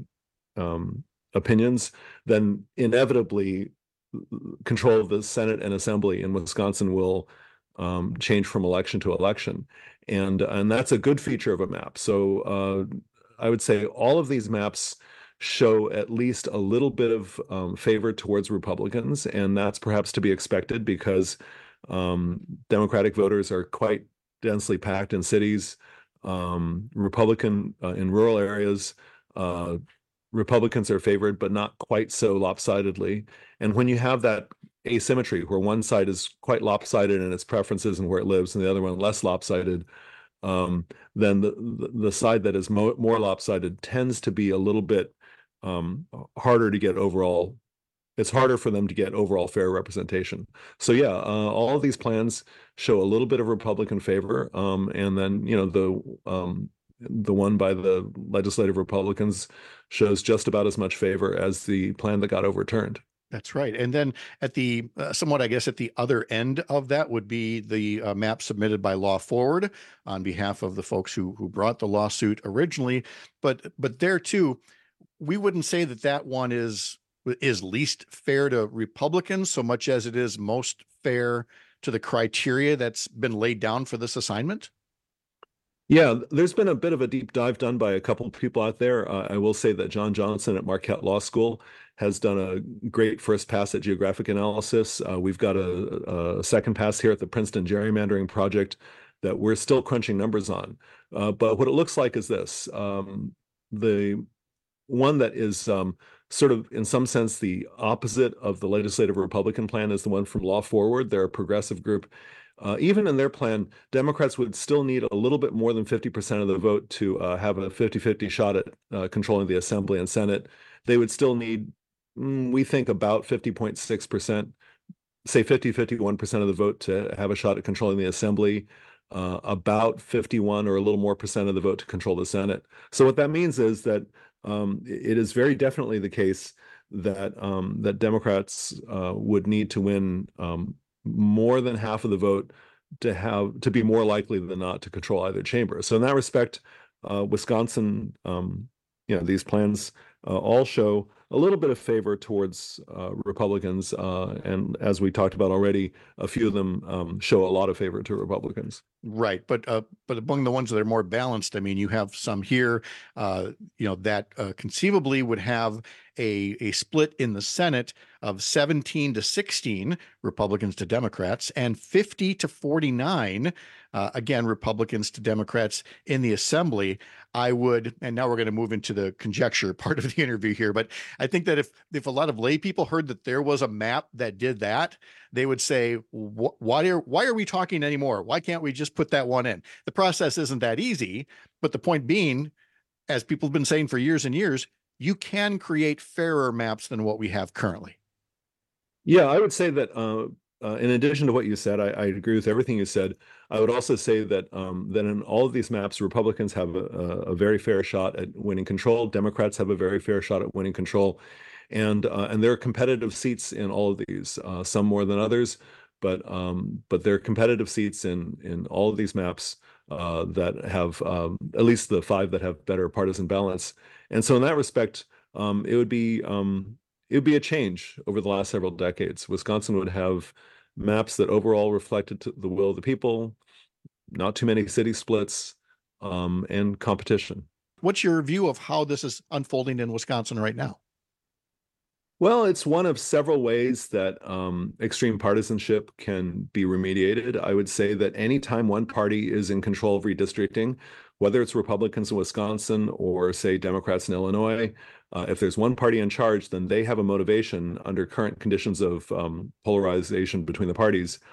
um, opinions, then inevitably control of the Senate and Assembly in Wisconsin will um, change from election to election. And, and that's a good feature of a map. So uh, I would say all of these maps show at least a little bit of um, favor towards Republicans, and that's perhaps to be expected because um, Democratic voters are quite densely packed in cities, um, Republican uh, in rural areas. Uh, Republicans are favored, but not quite so lopsidedly. And when you have that asymmetry where one side is quite lopsided in its preferences and where it lives, and the other one less lopsided, um, then the, the the side that is mo more lopsided tends to be a little bit um, harder to get overall. It's harder for them to get overall fair representation. So yeah, uh, all of these plans show a little bit of Republican favor, um, and then you know the um, the one by the legislative Republicans shows just about as much favor as the plan that got overturned. That's right. And then at the uh, somewhat, I guess, at the other end of that would be the uh, map submitted by Law Forward on behalf of the folks who who brought the lawsuit originally. But but there too, we wouldn't say that that one is is least fair to Republicans so much as it is most fair to the criteria that's been laid down for this assignment. Yeah, there's been a bit of a deep dive done by a couple of people out there. Uh, I will say that John Johnson at Marquette Law School has done a great first pass at geographic analysis. Uh, we've got a, a second pass here at the Princeton Gerrymandering Project that we're still crunching numbers on. Uh, but what it looks like is this. Um, the one that is um, sort of, in some sense, the opposite of the legislative Republican plan is the one from Law Forward. They're a progressive group. Uh, even in their plan, Democrats would still need a little bit more than fifty percent of the vote to uh, have a fifty fifty shot at uh, controlling the Assembly and Senate. They would still need, mm, we think, about fifty point six percent, say fifty, fifty-one percent of the vote to have a shot at controlling the Assembly, uh, about fifty-one or a little more percent of the vote to control the Senate. So what that means is that um, it is very definitely the case that um, that Democrats uh, would need to win um, more than half of the vote to have to be more likely than not to control either chamber. So in that respect, uh, Wisconsin, um, you know, these plans uh, all show a little bit of favor towards uh, Republicans, uh, and as we talked about already, a few of them um, show a lot of favor to Republicans. Right, but uh, but among the ones that are more balanced, I mean, you have some here, uh, you know, that uh, conceivably would have a a split in the Senate of seventeen to sixteen Republicans to Democrats and fifty to forty-nine, uh, again, Republicans to Democrats in the Assembly. I would, and now we're going to move into the conjecture part of the interview here, but I think that if if a lot of lay people heard that there was a map that did that, they would say, why are why are we talking anymore? Why can't we just put that one in? The process isn't that easy, but the point being, as people have been saying for years and years, you can create fairer maps than what we have currently. Yeah, I would say that uh, uh, in addition to what you said, I, I agree with everything you said. I would also say that um, that in all of these maps, Republicans have a, a very fair shot at winning control. Democrats have a very fair shot at winning control. And uh, and there are competitive seats in all of these, uh, some more than others, but um, but there are competitive seats in in all of these maps uh, that have um, at least the five that have better partisan balance. And so in that respect, um, it would be um, it would be a change over the last several decades. Wisconsin would have maps that overall reflected to the will of the people, not too many city splits, um, and competition. What's your view of how this is unfolding in Wisconsin right now? Well, it's one of several ways that um, extreme partisanship can be remediated. I would say that anytime one party is in control of redistricting, whether it's Republicans in Wisconsin or, say, Democrats in Illinois, uh, if there's one party in charge, then they have a motivation under current conditions of um, polarization between the parties.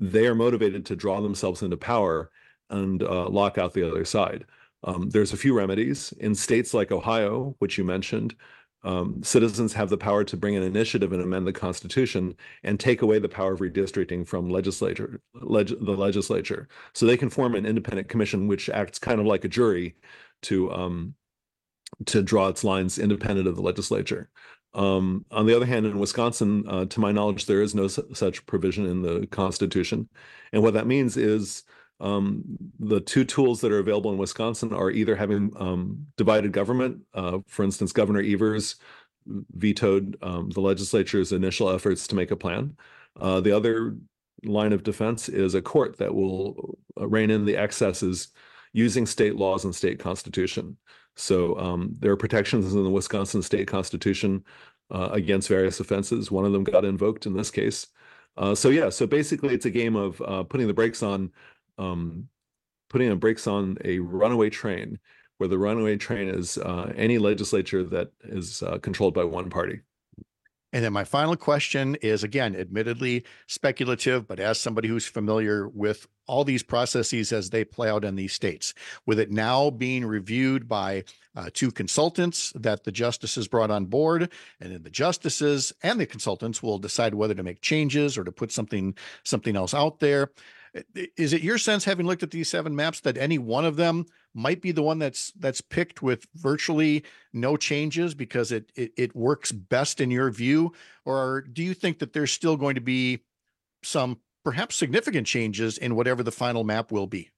they are motivated to draw themselves into power and uh, lock out the other side. Um, there's a few remedies. In states like Ohio, which you mentioned, um, citizens have the power to bring an initiative and amend the Constitution and take away the power of redistricting from legislature, leg- the legislature. So they can form an independent commission, which acts kind of like a jury to um, to draw its lines independent of the legislature. Um, on the other hand, in Wisconsin, uh, to my knowledge, there is no su- such provision in the Constitution. And what that means is um, the two tools that are available in Wisconsin are either having um, divided government. Uh, for instance, Governor Evers vetoed um, the legislature's initial efforts to make a plan. Uh, the other line of defense is a court that will rein in the excesses using state laws and state constitution. So um, there are protections in the Wisconsin state constitution uh, against various offenses. One of them got invoked in this case. Uh, so yeah, so basically it's a game of uh, putting the brakes on, um, putting the brakes on a runaway train, where the runaway train is uh, any legislature that is uh, controlled by one party. And then my final question is, again, admittedly speculative, but as somebody who's familiar with all these processes as they play out in these states, with it now being reviewed by uh, two consultants that the justices brought on board, and then the justices and the consultants will decide whether to make changes or to put something something else out there. Is it your sense, having looked at these seven maps, that any one of them might be the one that's that's picked with virtually no changes because it, it it works best in your view? Or do you think that there's still going to be some perhaps significant changes in whatever the final map will be?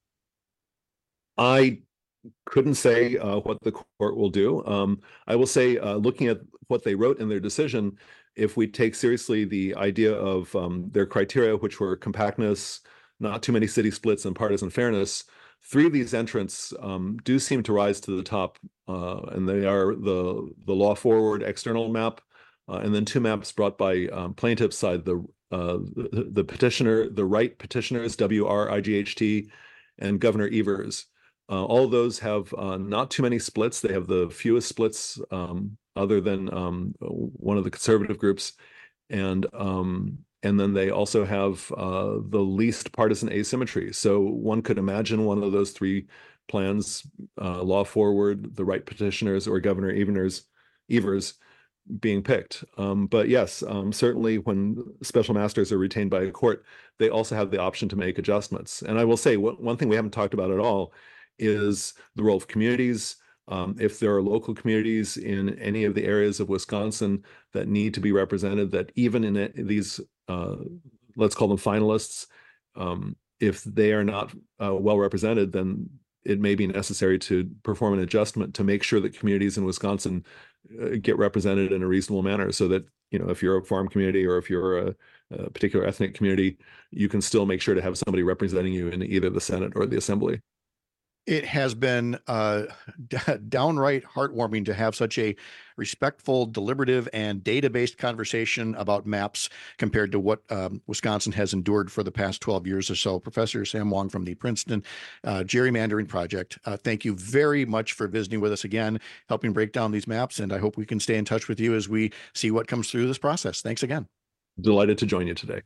I couldn't say uh, what the court will do. Um, I will say, uh, looking at what they wrote in their decision, if we take seriously the idea of um, their criteria, which were compactness, not too many city splits, and partisan fairness, three of these entrants um, do seem to rise to the top, uh, and they are the the law forward external map, uh, and then two maps brought by um, plaintiffs' side, the, uh, the the petitioner, the right petitioners, W R I G H T, and Governor Evers. Uh, all of those have uh, not too many splits. They have the fewest splits, um, other than um, one of the conservative groups, and um, and then they also have uh, the least partisan asymmetry. So one could imagine one of those three plans, uh, law forward, the right petitioners, or Governor Evers, Evers being picked. Um, but yes, um, certainly when special masters are retained by a court, they also have the option to make adjustments. And I will say, one, one thing we haven't talked about at all is the role of communities. Um, if there are local communities in any of the areas of Wisconsin that need to be represented, that even in it, these, uh, let's call them finalists, um, if they are not uh, well represented, then it may be necessary to perform an adjustment to make sure that communities in Wisconsin uh, get represented in a reasonable manner, so that, you know, if you're a farm community or if you're a, a particular ethnic community, you can still make sure to have somebody representing you in either the Senate or the Assembly. It has been uh, d- downright heartwarming to have such a respectful, deliberative, and data-based conversation about maps compared to what um, Wisconsin has endured for the past twelve years or so. Professor Sam Wong from the Princeton uh, Gerrymandering Project, uh, thank you very much for visiting with us again, helping break down these maps, and I hope we can stay in touch with you as we see what comes through this process. Thanks again. Delighted to join you today.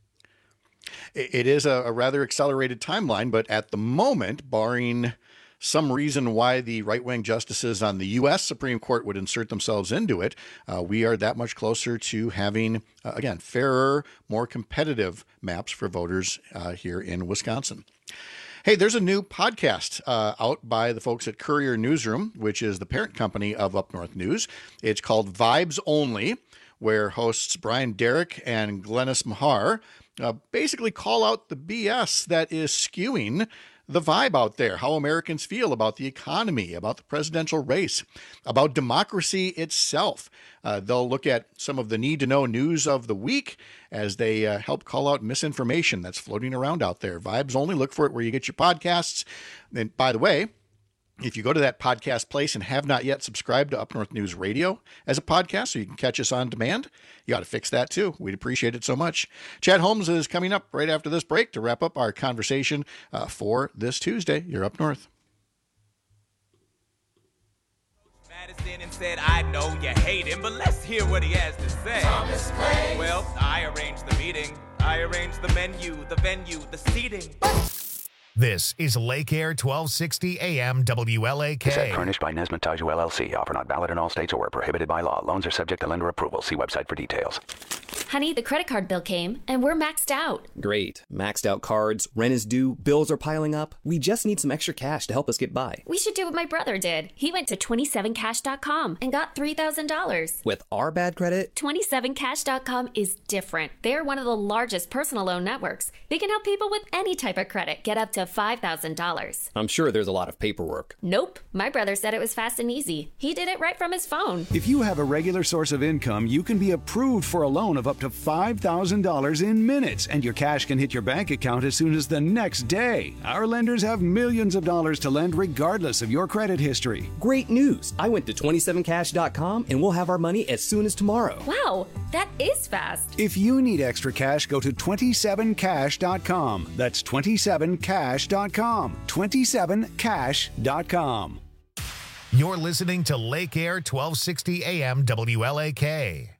It is a, a rather accelerated timeline, but at the moment, barring some reason why the right-wing justices on the U S Supreme Court would insert themselves into it, uh, we are that much closer to having, uh, again, fairer, more competitive maps for voters uh, here in Wisconsin. Hey, there's a new podcast uh, out by the folks at Courier Newsroom, which is the parent company of Up North News. It's called Vibes Only, where hosts Brian Derrick and Glennis Mahar uh, basically call out the B S that is skewing the vibe out there, how Americans feel about the economy, about the presidential race, about democracy itself. Uh, they'll look at some of the need-to-know news of the week as they uh, help call out misinformation that's floating around out there. Vibes Only, look for it where you get your podcasts. And by the way, if you go to that podcast place and have not yet subscribed to Up North News Radio as a podcast so you can catch us on demand, you ought to fix that too. We'd appreciate it so much. Chad Holmes is coming up right after this break to wrap up our conversation uh, for this Tuesday. You're Up North. Madison and said, I know you hate him, but let's hear what he has to say. Thomas Clay. Well, I arranged the meeting. I arrange the menu, the venue, the seating. This is Lake Air twelve sixty A M W L A K. Asset furnished by Nesmith Taju L L C. Offer not valid in all states or prohibited by law. Loans are subject to lender approval. See website for details. Honey, the credit card bill came, and we're maxed out. Great. Maxed out cards, rent is due, bills are piling up. We just need some extra cash to help us get by. We should do what my brother did. He went to twenty-seven cash dot com and got three thousand dollars. With our bad credit? twenty-seven cash dot com is different. They're one of the largest personal loan networks. They can help people with any type of credit get up to five thousand dollars. I'm sure there's a lot of paperwork. Nope. My brother said it was fast and easy. He did it right from his phone. If you have a regular source of income, you can be approved for a loan of up to five thousand dollars in minutes, and your cash can hit your bank account as soon as the next day. Our lenders have millions of dollars to lend regardless of your credit history. Great news! I went to twenty-seven cash dot com and we'll have our money as soon as tomorrow. Wow, that is fast. If you need extra cash, go to twenty-seven cash dot com. That's twenty-seven cash dot com. twenty-seven cash dot com. You're listening to Lake Air twelve sixty A M W L A K.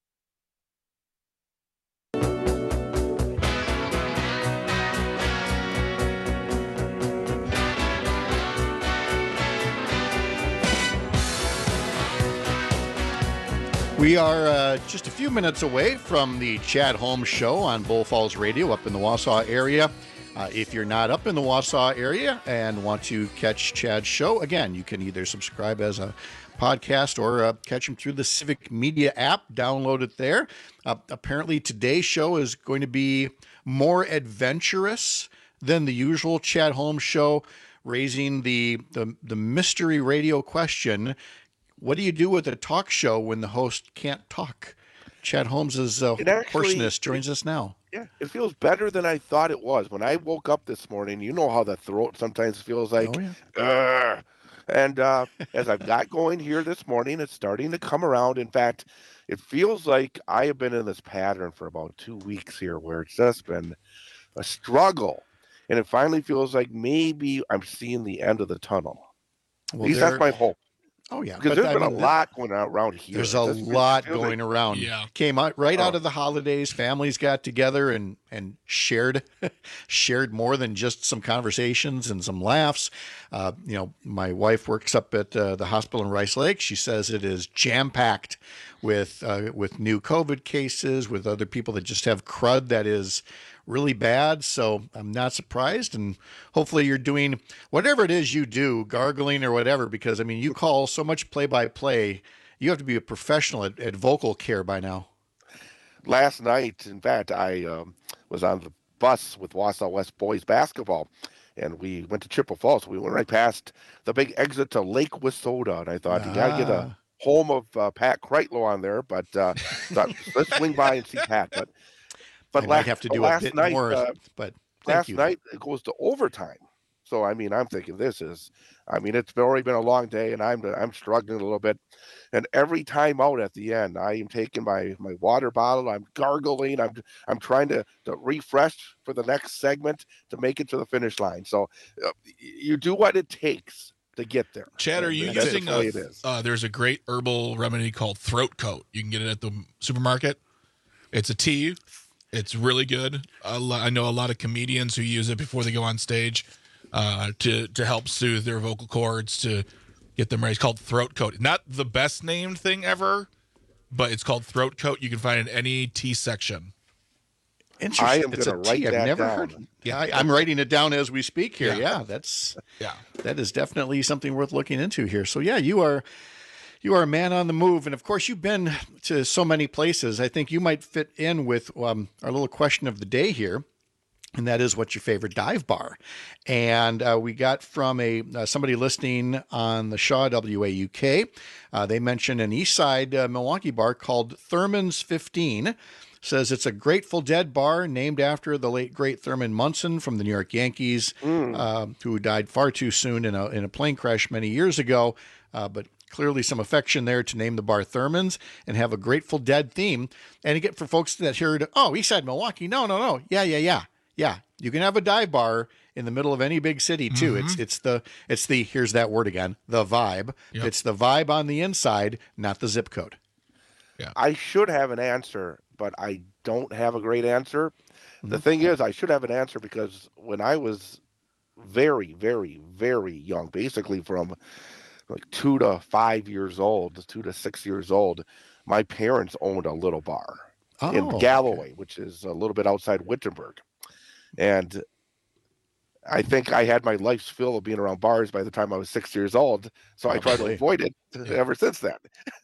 We are uh, just a few minutes away from the Chad Holmes Show on Bull Falls Radio up in the Wausau area. Uh, if you're not up in the Wausau area and want to catch Chad's show, again, you can either subscribe as a podcast or uh, catch him through the Civic Media app. Download it there. Uh, apparently, today's show is going to be more adventurous than the usual Chad Holmes Show, raising the, the, the mystery radio question: what do you do with a talk show when the host can't talk? Chad Holmes' uh, hoarseness joins us now. Yeah, it feels better than I thought it was. When I woke up this morning, you know how the throat sometimes feels like, oh, yeah. Ugh. And uh, as I've got going here this morning, it's starting to come around. In fact, it feels like I have been in this pattern for about two weeks here where it's just been a struggle. And it finally feels like maybe I'm seeing the end of the tunnel. Well, At least there- that's my hope. Oh, yeah. Because but there's I been mean, a lot going on around here. There's a This- it lot feels going like- around. Yeah. Came out right out Oh. of the holidays. Families got together and and shared shared more than just some conversations and some laughs. Uh, you know, my wife works up at uh, the hospital in Rice Lake. She says it is jam packed with uh, with new COVID cases, with other people that just have crud that is really bad. So I'm not surprised. And hopefully you're doing whatever it is you do, gargling or whatever, because I mean, you call so much play by play. You have to be a professional at, at vocal care by now. Last night, in fact, I um, was on the bus with Wausau West boys basketball, and we went to Chippewa Falls. We went right past the big exit to Lake Wissota, and I thought, you got to get a Ah. home of uh, Pat Kreitlow on there, but uh, thought, let's swing by and see Pat. But but I last, might have to do a last bit night, more, uh, but thank last you. night it goes to overtime. So I mean, I'm thinking this is, I mean, it's already been a long day, and I'm I'm struggling a little bit. And every time out at the end, I am taking my my water bottle. I'm gargling. I'm I'm trying to, to refresh for the next segment to make it to the finish line. So uh, you do what it takes to get there. Chad, are And you that's using the way a, it is. uh, there's a great herbal remedy called Throat Coat. You can get it at the supermarket. It's a tea. It's really good. A lo- I know a lot of comedians who use it before they go on stage uh, to, to help soothe their vocal cords, to get them ready. It's called Throat Coat. Not the best named thing ever, but it's called Throat Coat. You can find it in any tea section. Interesting. I am It's gonna a write tea. I've that never down. heard. Yeah, I, I'm writing it down as we speak here. Yeah. Yeah, that's Yeah. that is definitely something worth looking into here. So yeah, you are you are a man on the move, and of course you've been to so many places. I think you might fit in with um, our little question of the day here, and that is, what's your favorite dive bar? And uh, we got from a uh, somebody listening on the Shaw W A U K. Uh, they mentioned an East Side uh, Milwaukee bar called Thurman's fifteen. Says it's a Grateful Dead bar named after the late great Thurman Munson from the New York Yankees, uh, who died far too soon in a in a plane crash many years ago. Uh, but clearly some affection there to name the bar Thurman's and have a Grateful Dead theme. And again, for folks that heard, oh, East Side Milwaukee, no, no, no, yeah, yeah, yeah, yeah. You can have a dive bar in the middle of any big city too. Mhm. It's it's the it's the here's that word again, the vibe. Yep. It's the vibe on the inside, not the zip code. I should have an answer, but I don't have a great answer. the thing is, I should have an answer because when I was very, very, very young, basically from like two to five years old, two to six years old, my parents owned a little bar Oh, in Galloway, which is a little bit outside Wittenberg. And I think I had my life's fill of being around bars by the time I was six years old. So I tried to Probably. avoid it ever since then.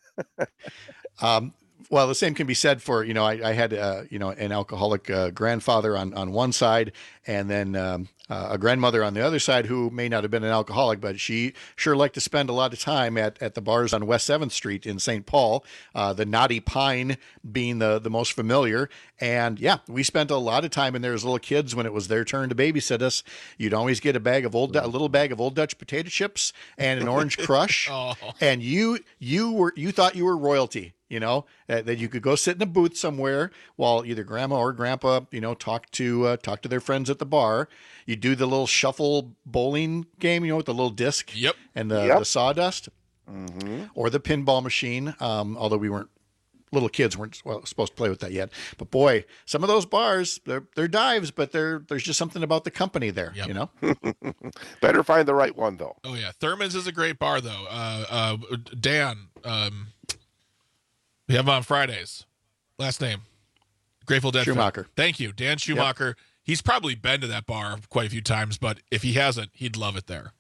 Um, well, the same can be said for, you know, I, I had, uh, you know, an alcoholic uh, grandfather on, on one side and then um, uh, a grandmother on the other side who may not have been an alcoholic, but she sure liked to spend a lot of time at, at the bars on West seventh Street in Saint Paul, uh, the Naughty Pine being the, the most familiar. And yeah, we spent a lot of time in there as little kids when it was their turn to babysit us. You'd always get a bag of old, a little bag of Old Dutch potato chips and an Orange Crush. Oh. And you, you were, you thought you were royalty. You know, uh, that you could go sit in a booth somewhere while either grandma or grandpa, you know, talk to uh, talk to their friends at the bar. You do the little shuffle bowling game, you know, with the little disc yep. and the, Yep. the sawdust, Mm-hmm. or the pinball machine. Um, although we weren't little kids, weren't well, supposed to play with that yet. But boy, some of those bars, they're they're dives, but they're there's just something about the company there. Yep. You know, Better find the right one though. Oh yeah, Thurman's is a great bar though. Uh, uh, Dan, um, we have him on Fridays. Last name, Grateful Dead. Schumacher. fan. Thank you, Dan Schumacher. Yep. He's probably been to that bar quite a few times, but if he hasn't, he'd love it there.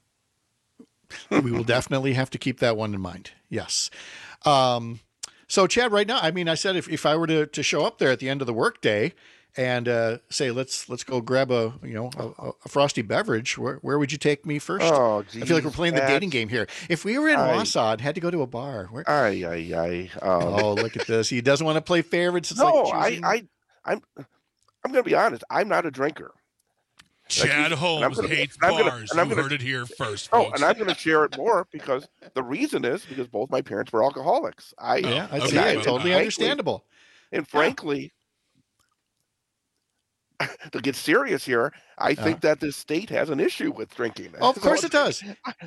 We will definitely have to keep that one in mind. Yes. Um, so Chad, right now, I mean, I said if, if I were to, to show up there at the end of the workday and uh, say, let's let's go grab a you know a, a frosty beverage, where where would you take me first? Oh, I feel like we're geez, playing the Pat. dating game here. If we were in I- Wausau and had to go to a bar, where, Ay, ay, ay. Um, oh, look at this. He doesn't want to play favorites. It's no, like choosing- I, I, I'm, I'm going to be honest. I'm not a drinker. Chad Like, and I'm Holmes gonna- hates and I'm gonna- bars. and I'm You gonna- heard it here first, Oh, folks. and I'm going to share it more because the reason is because both my parents were alcoholics. I, yeah, I Okay, see. okay. It. Totally frankly- understandable. And frankly, to get serious here, I think that this state has an issue with drinking. Oh, of course So- it does.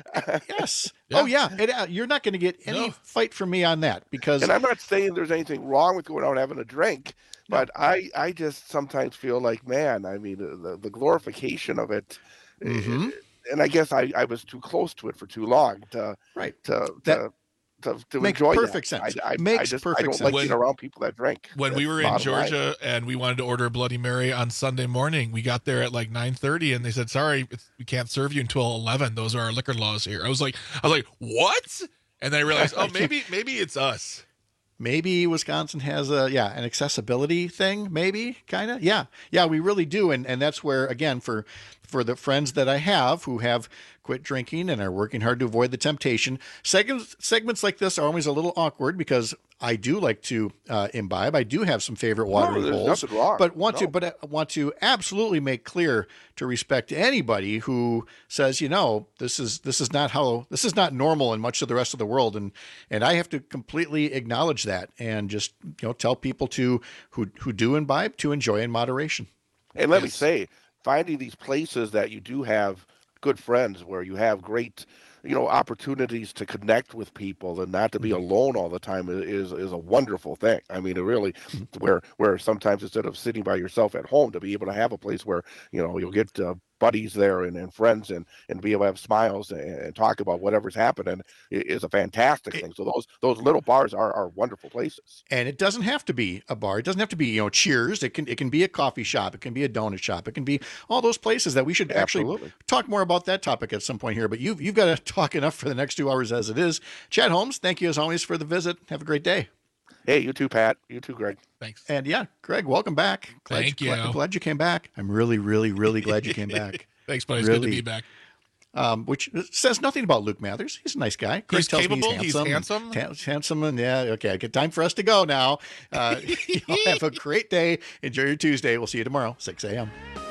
Yes. Yeah. Oh, yeah. It, uh, you're not going to get any No. fight from me on that because And I'm not saying there's anything wrong with going out and having a drink, but I, I just sometimes feel like, man, I mean, the, the glorification of it. Mhm. And I guess I, I was too close to it for too long to right to That to, to, to makes enjoy perfect that. sense. I, I, Makes I just, perfect I don't sense. like When- being around people that drink. When we That's were in bottom line. Georgia and we wanted to order a Bloody Mary on Sunday morning, we got there at like nine thirty, and they said, "Sorry, it's, we can't serve you until eleven. Those are our liquor laws here." I was like, "I was like, what?" And then I realized, oh, maybe maybe it's us. Maybe Wisconsin has a yeah an accessibility thing. Maybe kind of yeah yeah we really do, and and that's where again for for the friends that I have who have quit drinking and are working hard to avoid the temptation. Segments segments like this are always a little awkward because I do like to uh, imbibe. I do have some favorite watering there's holes, nothing wrong. but want to No. but I want to absolutely make clear to respect anybody who says, you know, this is this is not how this is not normal in much of the rest of the world, and and I have to completely acknowledge that and just you know tell people to who who do imbibe to enjoy in moderation. And let me Yes. say, finding these places that you do have good friends, where you have great, you know, opportunities to connect with people and not to be alone all the time i- is is a wonderful thing. I mean, it really, where where sometimes instead of sitting by yourself at home, to be able to have a place where you know you'll get uh, buddies there and, and friends and and be able to have smiles and, and talk about whatever's happening i- is a fantastic thing. So those those little bars are are wonderful places. And it doesn't have to be a bar. It doesn't have to be, you know, Cheers. It can it can be a coffee shop. It can be a donut shop. It can be all those places that we should actually Absolutely. talk more about that topic at some point here. But you've you've got to talk enough for the next two hours as it is. Chad Holmes, thank you as always for the visit. Have a great day. Hey, you too, Pat. You too, Greg. Thanks. And yeah, Greg, welcome back. Glad Thank glad- you. Glad you came back. I'm really, really, really glad you came back. Thanks, buddy. It's good to Really. be back. Um, which says nothing about Luke Mathers. He's a nice guy. Greg He's tells capable, me he's he's handsome. handsome. and- ta- handsome, and yeah, okay. I get time for us to go now. Uh, y'all have a great day. Enjoy your Tuesday. We'll see you tomorrow, six a.m.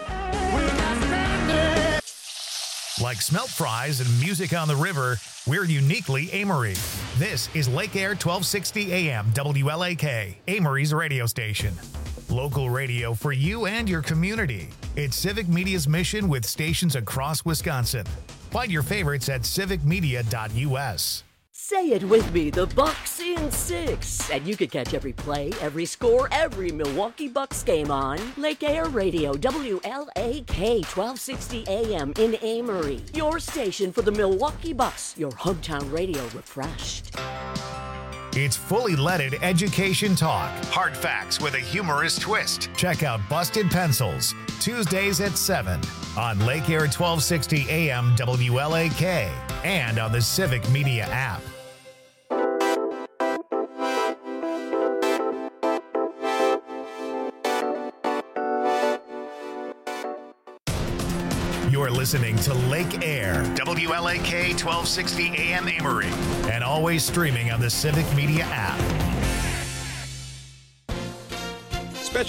Like smelt fries and music on the river, we're uniquely Amory. This is Lake Air twelve sixty A M W L A K, Amory's radio station. Local radio for you and your community. It's Civic Media's mission with stations across Wisconsin. Find your favorites at civic media dot U S. Say it with me, the Bucks in six. And you can catch every play, every score, every Milwaukee Bucks game on Lake Air Radio, W L A K, twelve sixty A M in Amory. Your station for the Milwaukee Bucks, your hometown radio refreshed. It's fully leaded education talk. Hard facts with a humorous twist. Check out Busted Pencils, Tuesdays at seven on Lake Air twelve sixty A M W L A K and on the Civic Media app. You're listening to Lake Air, W L A K twelve sixty A M Amory, and always streaming on the Civic Media app.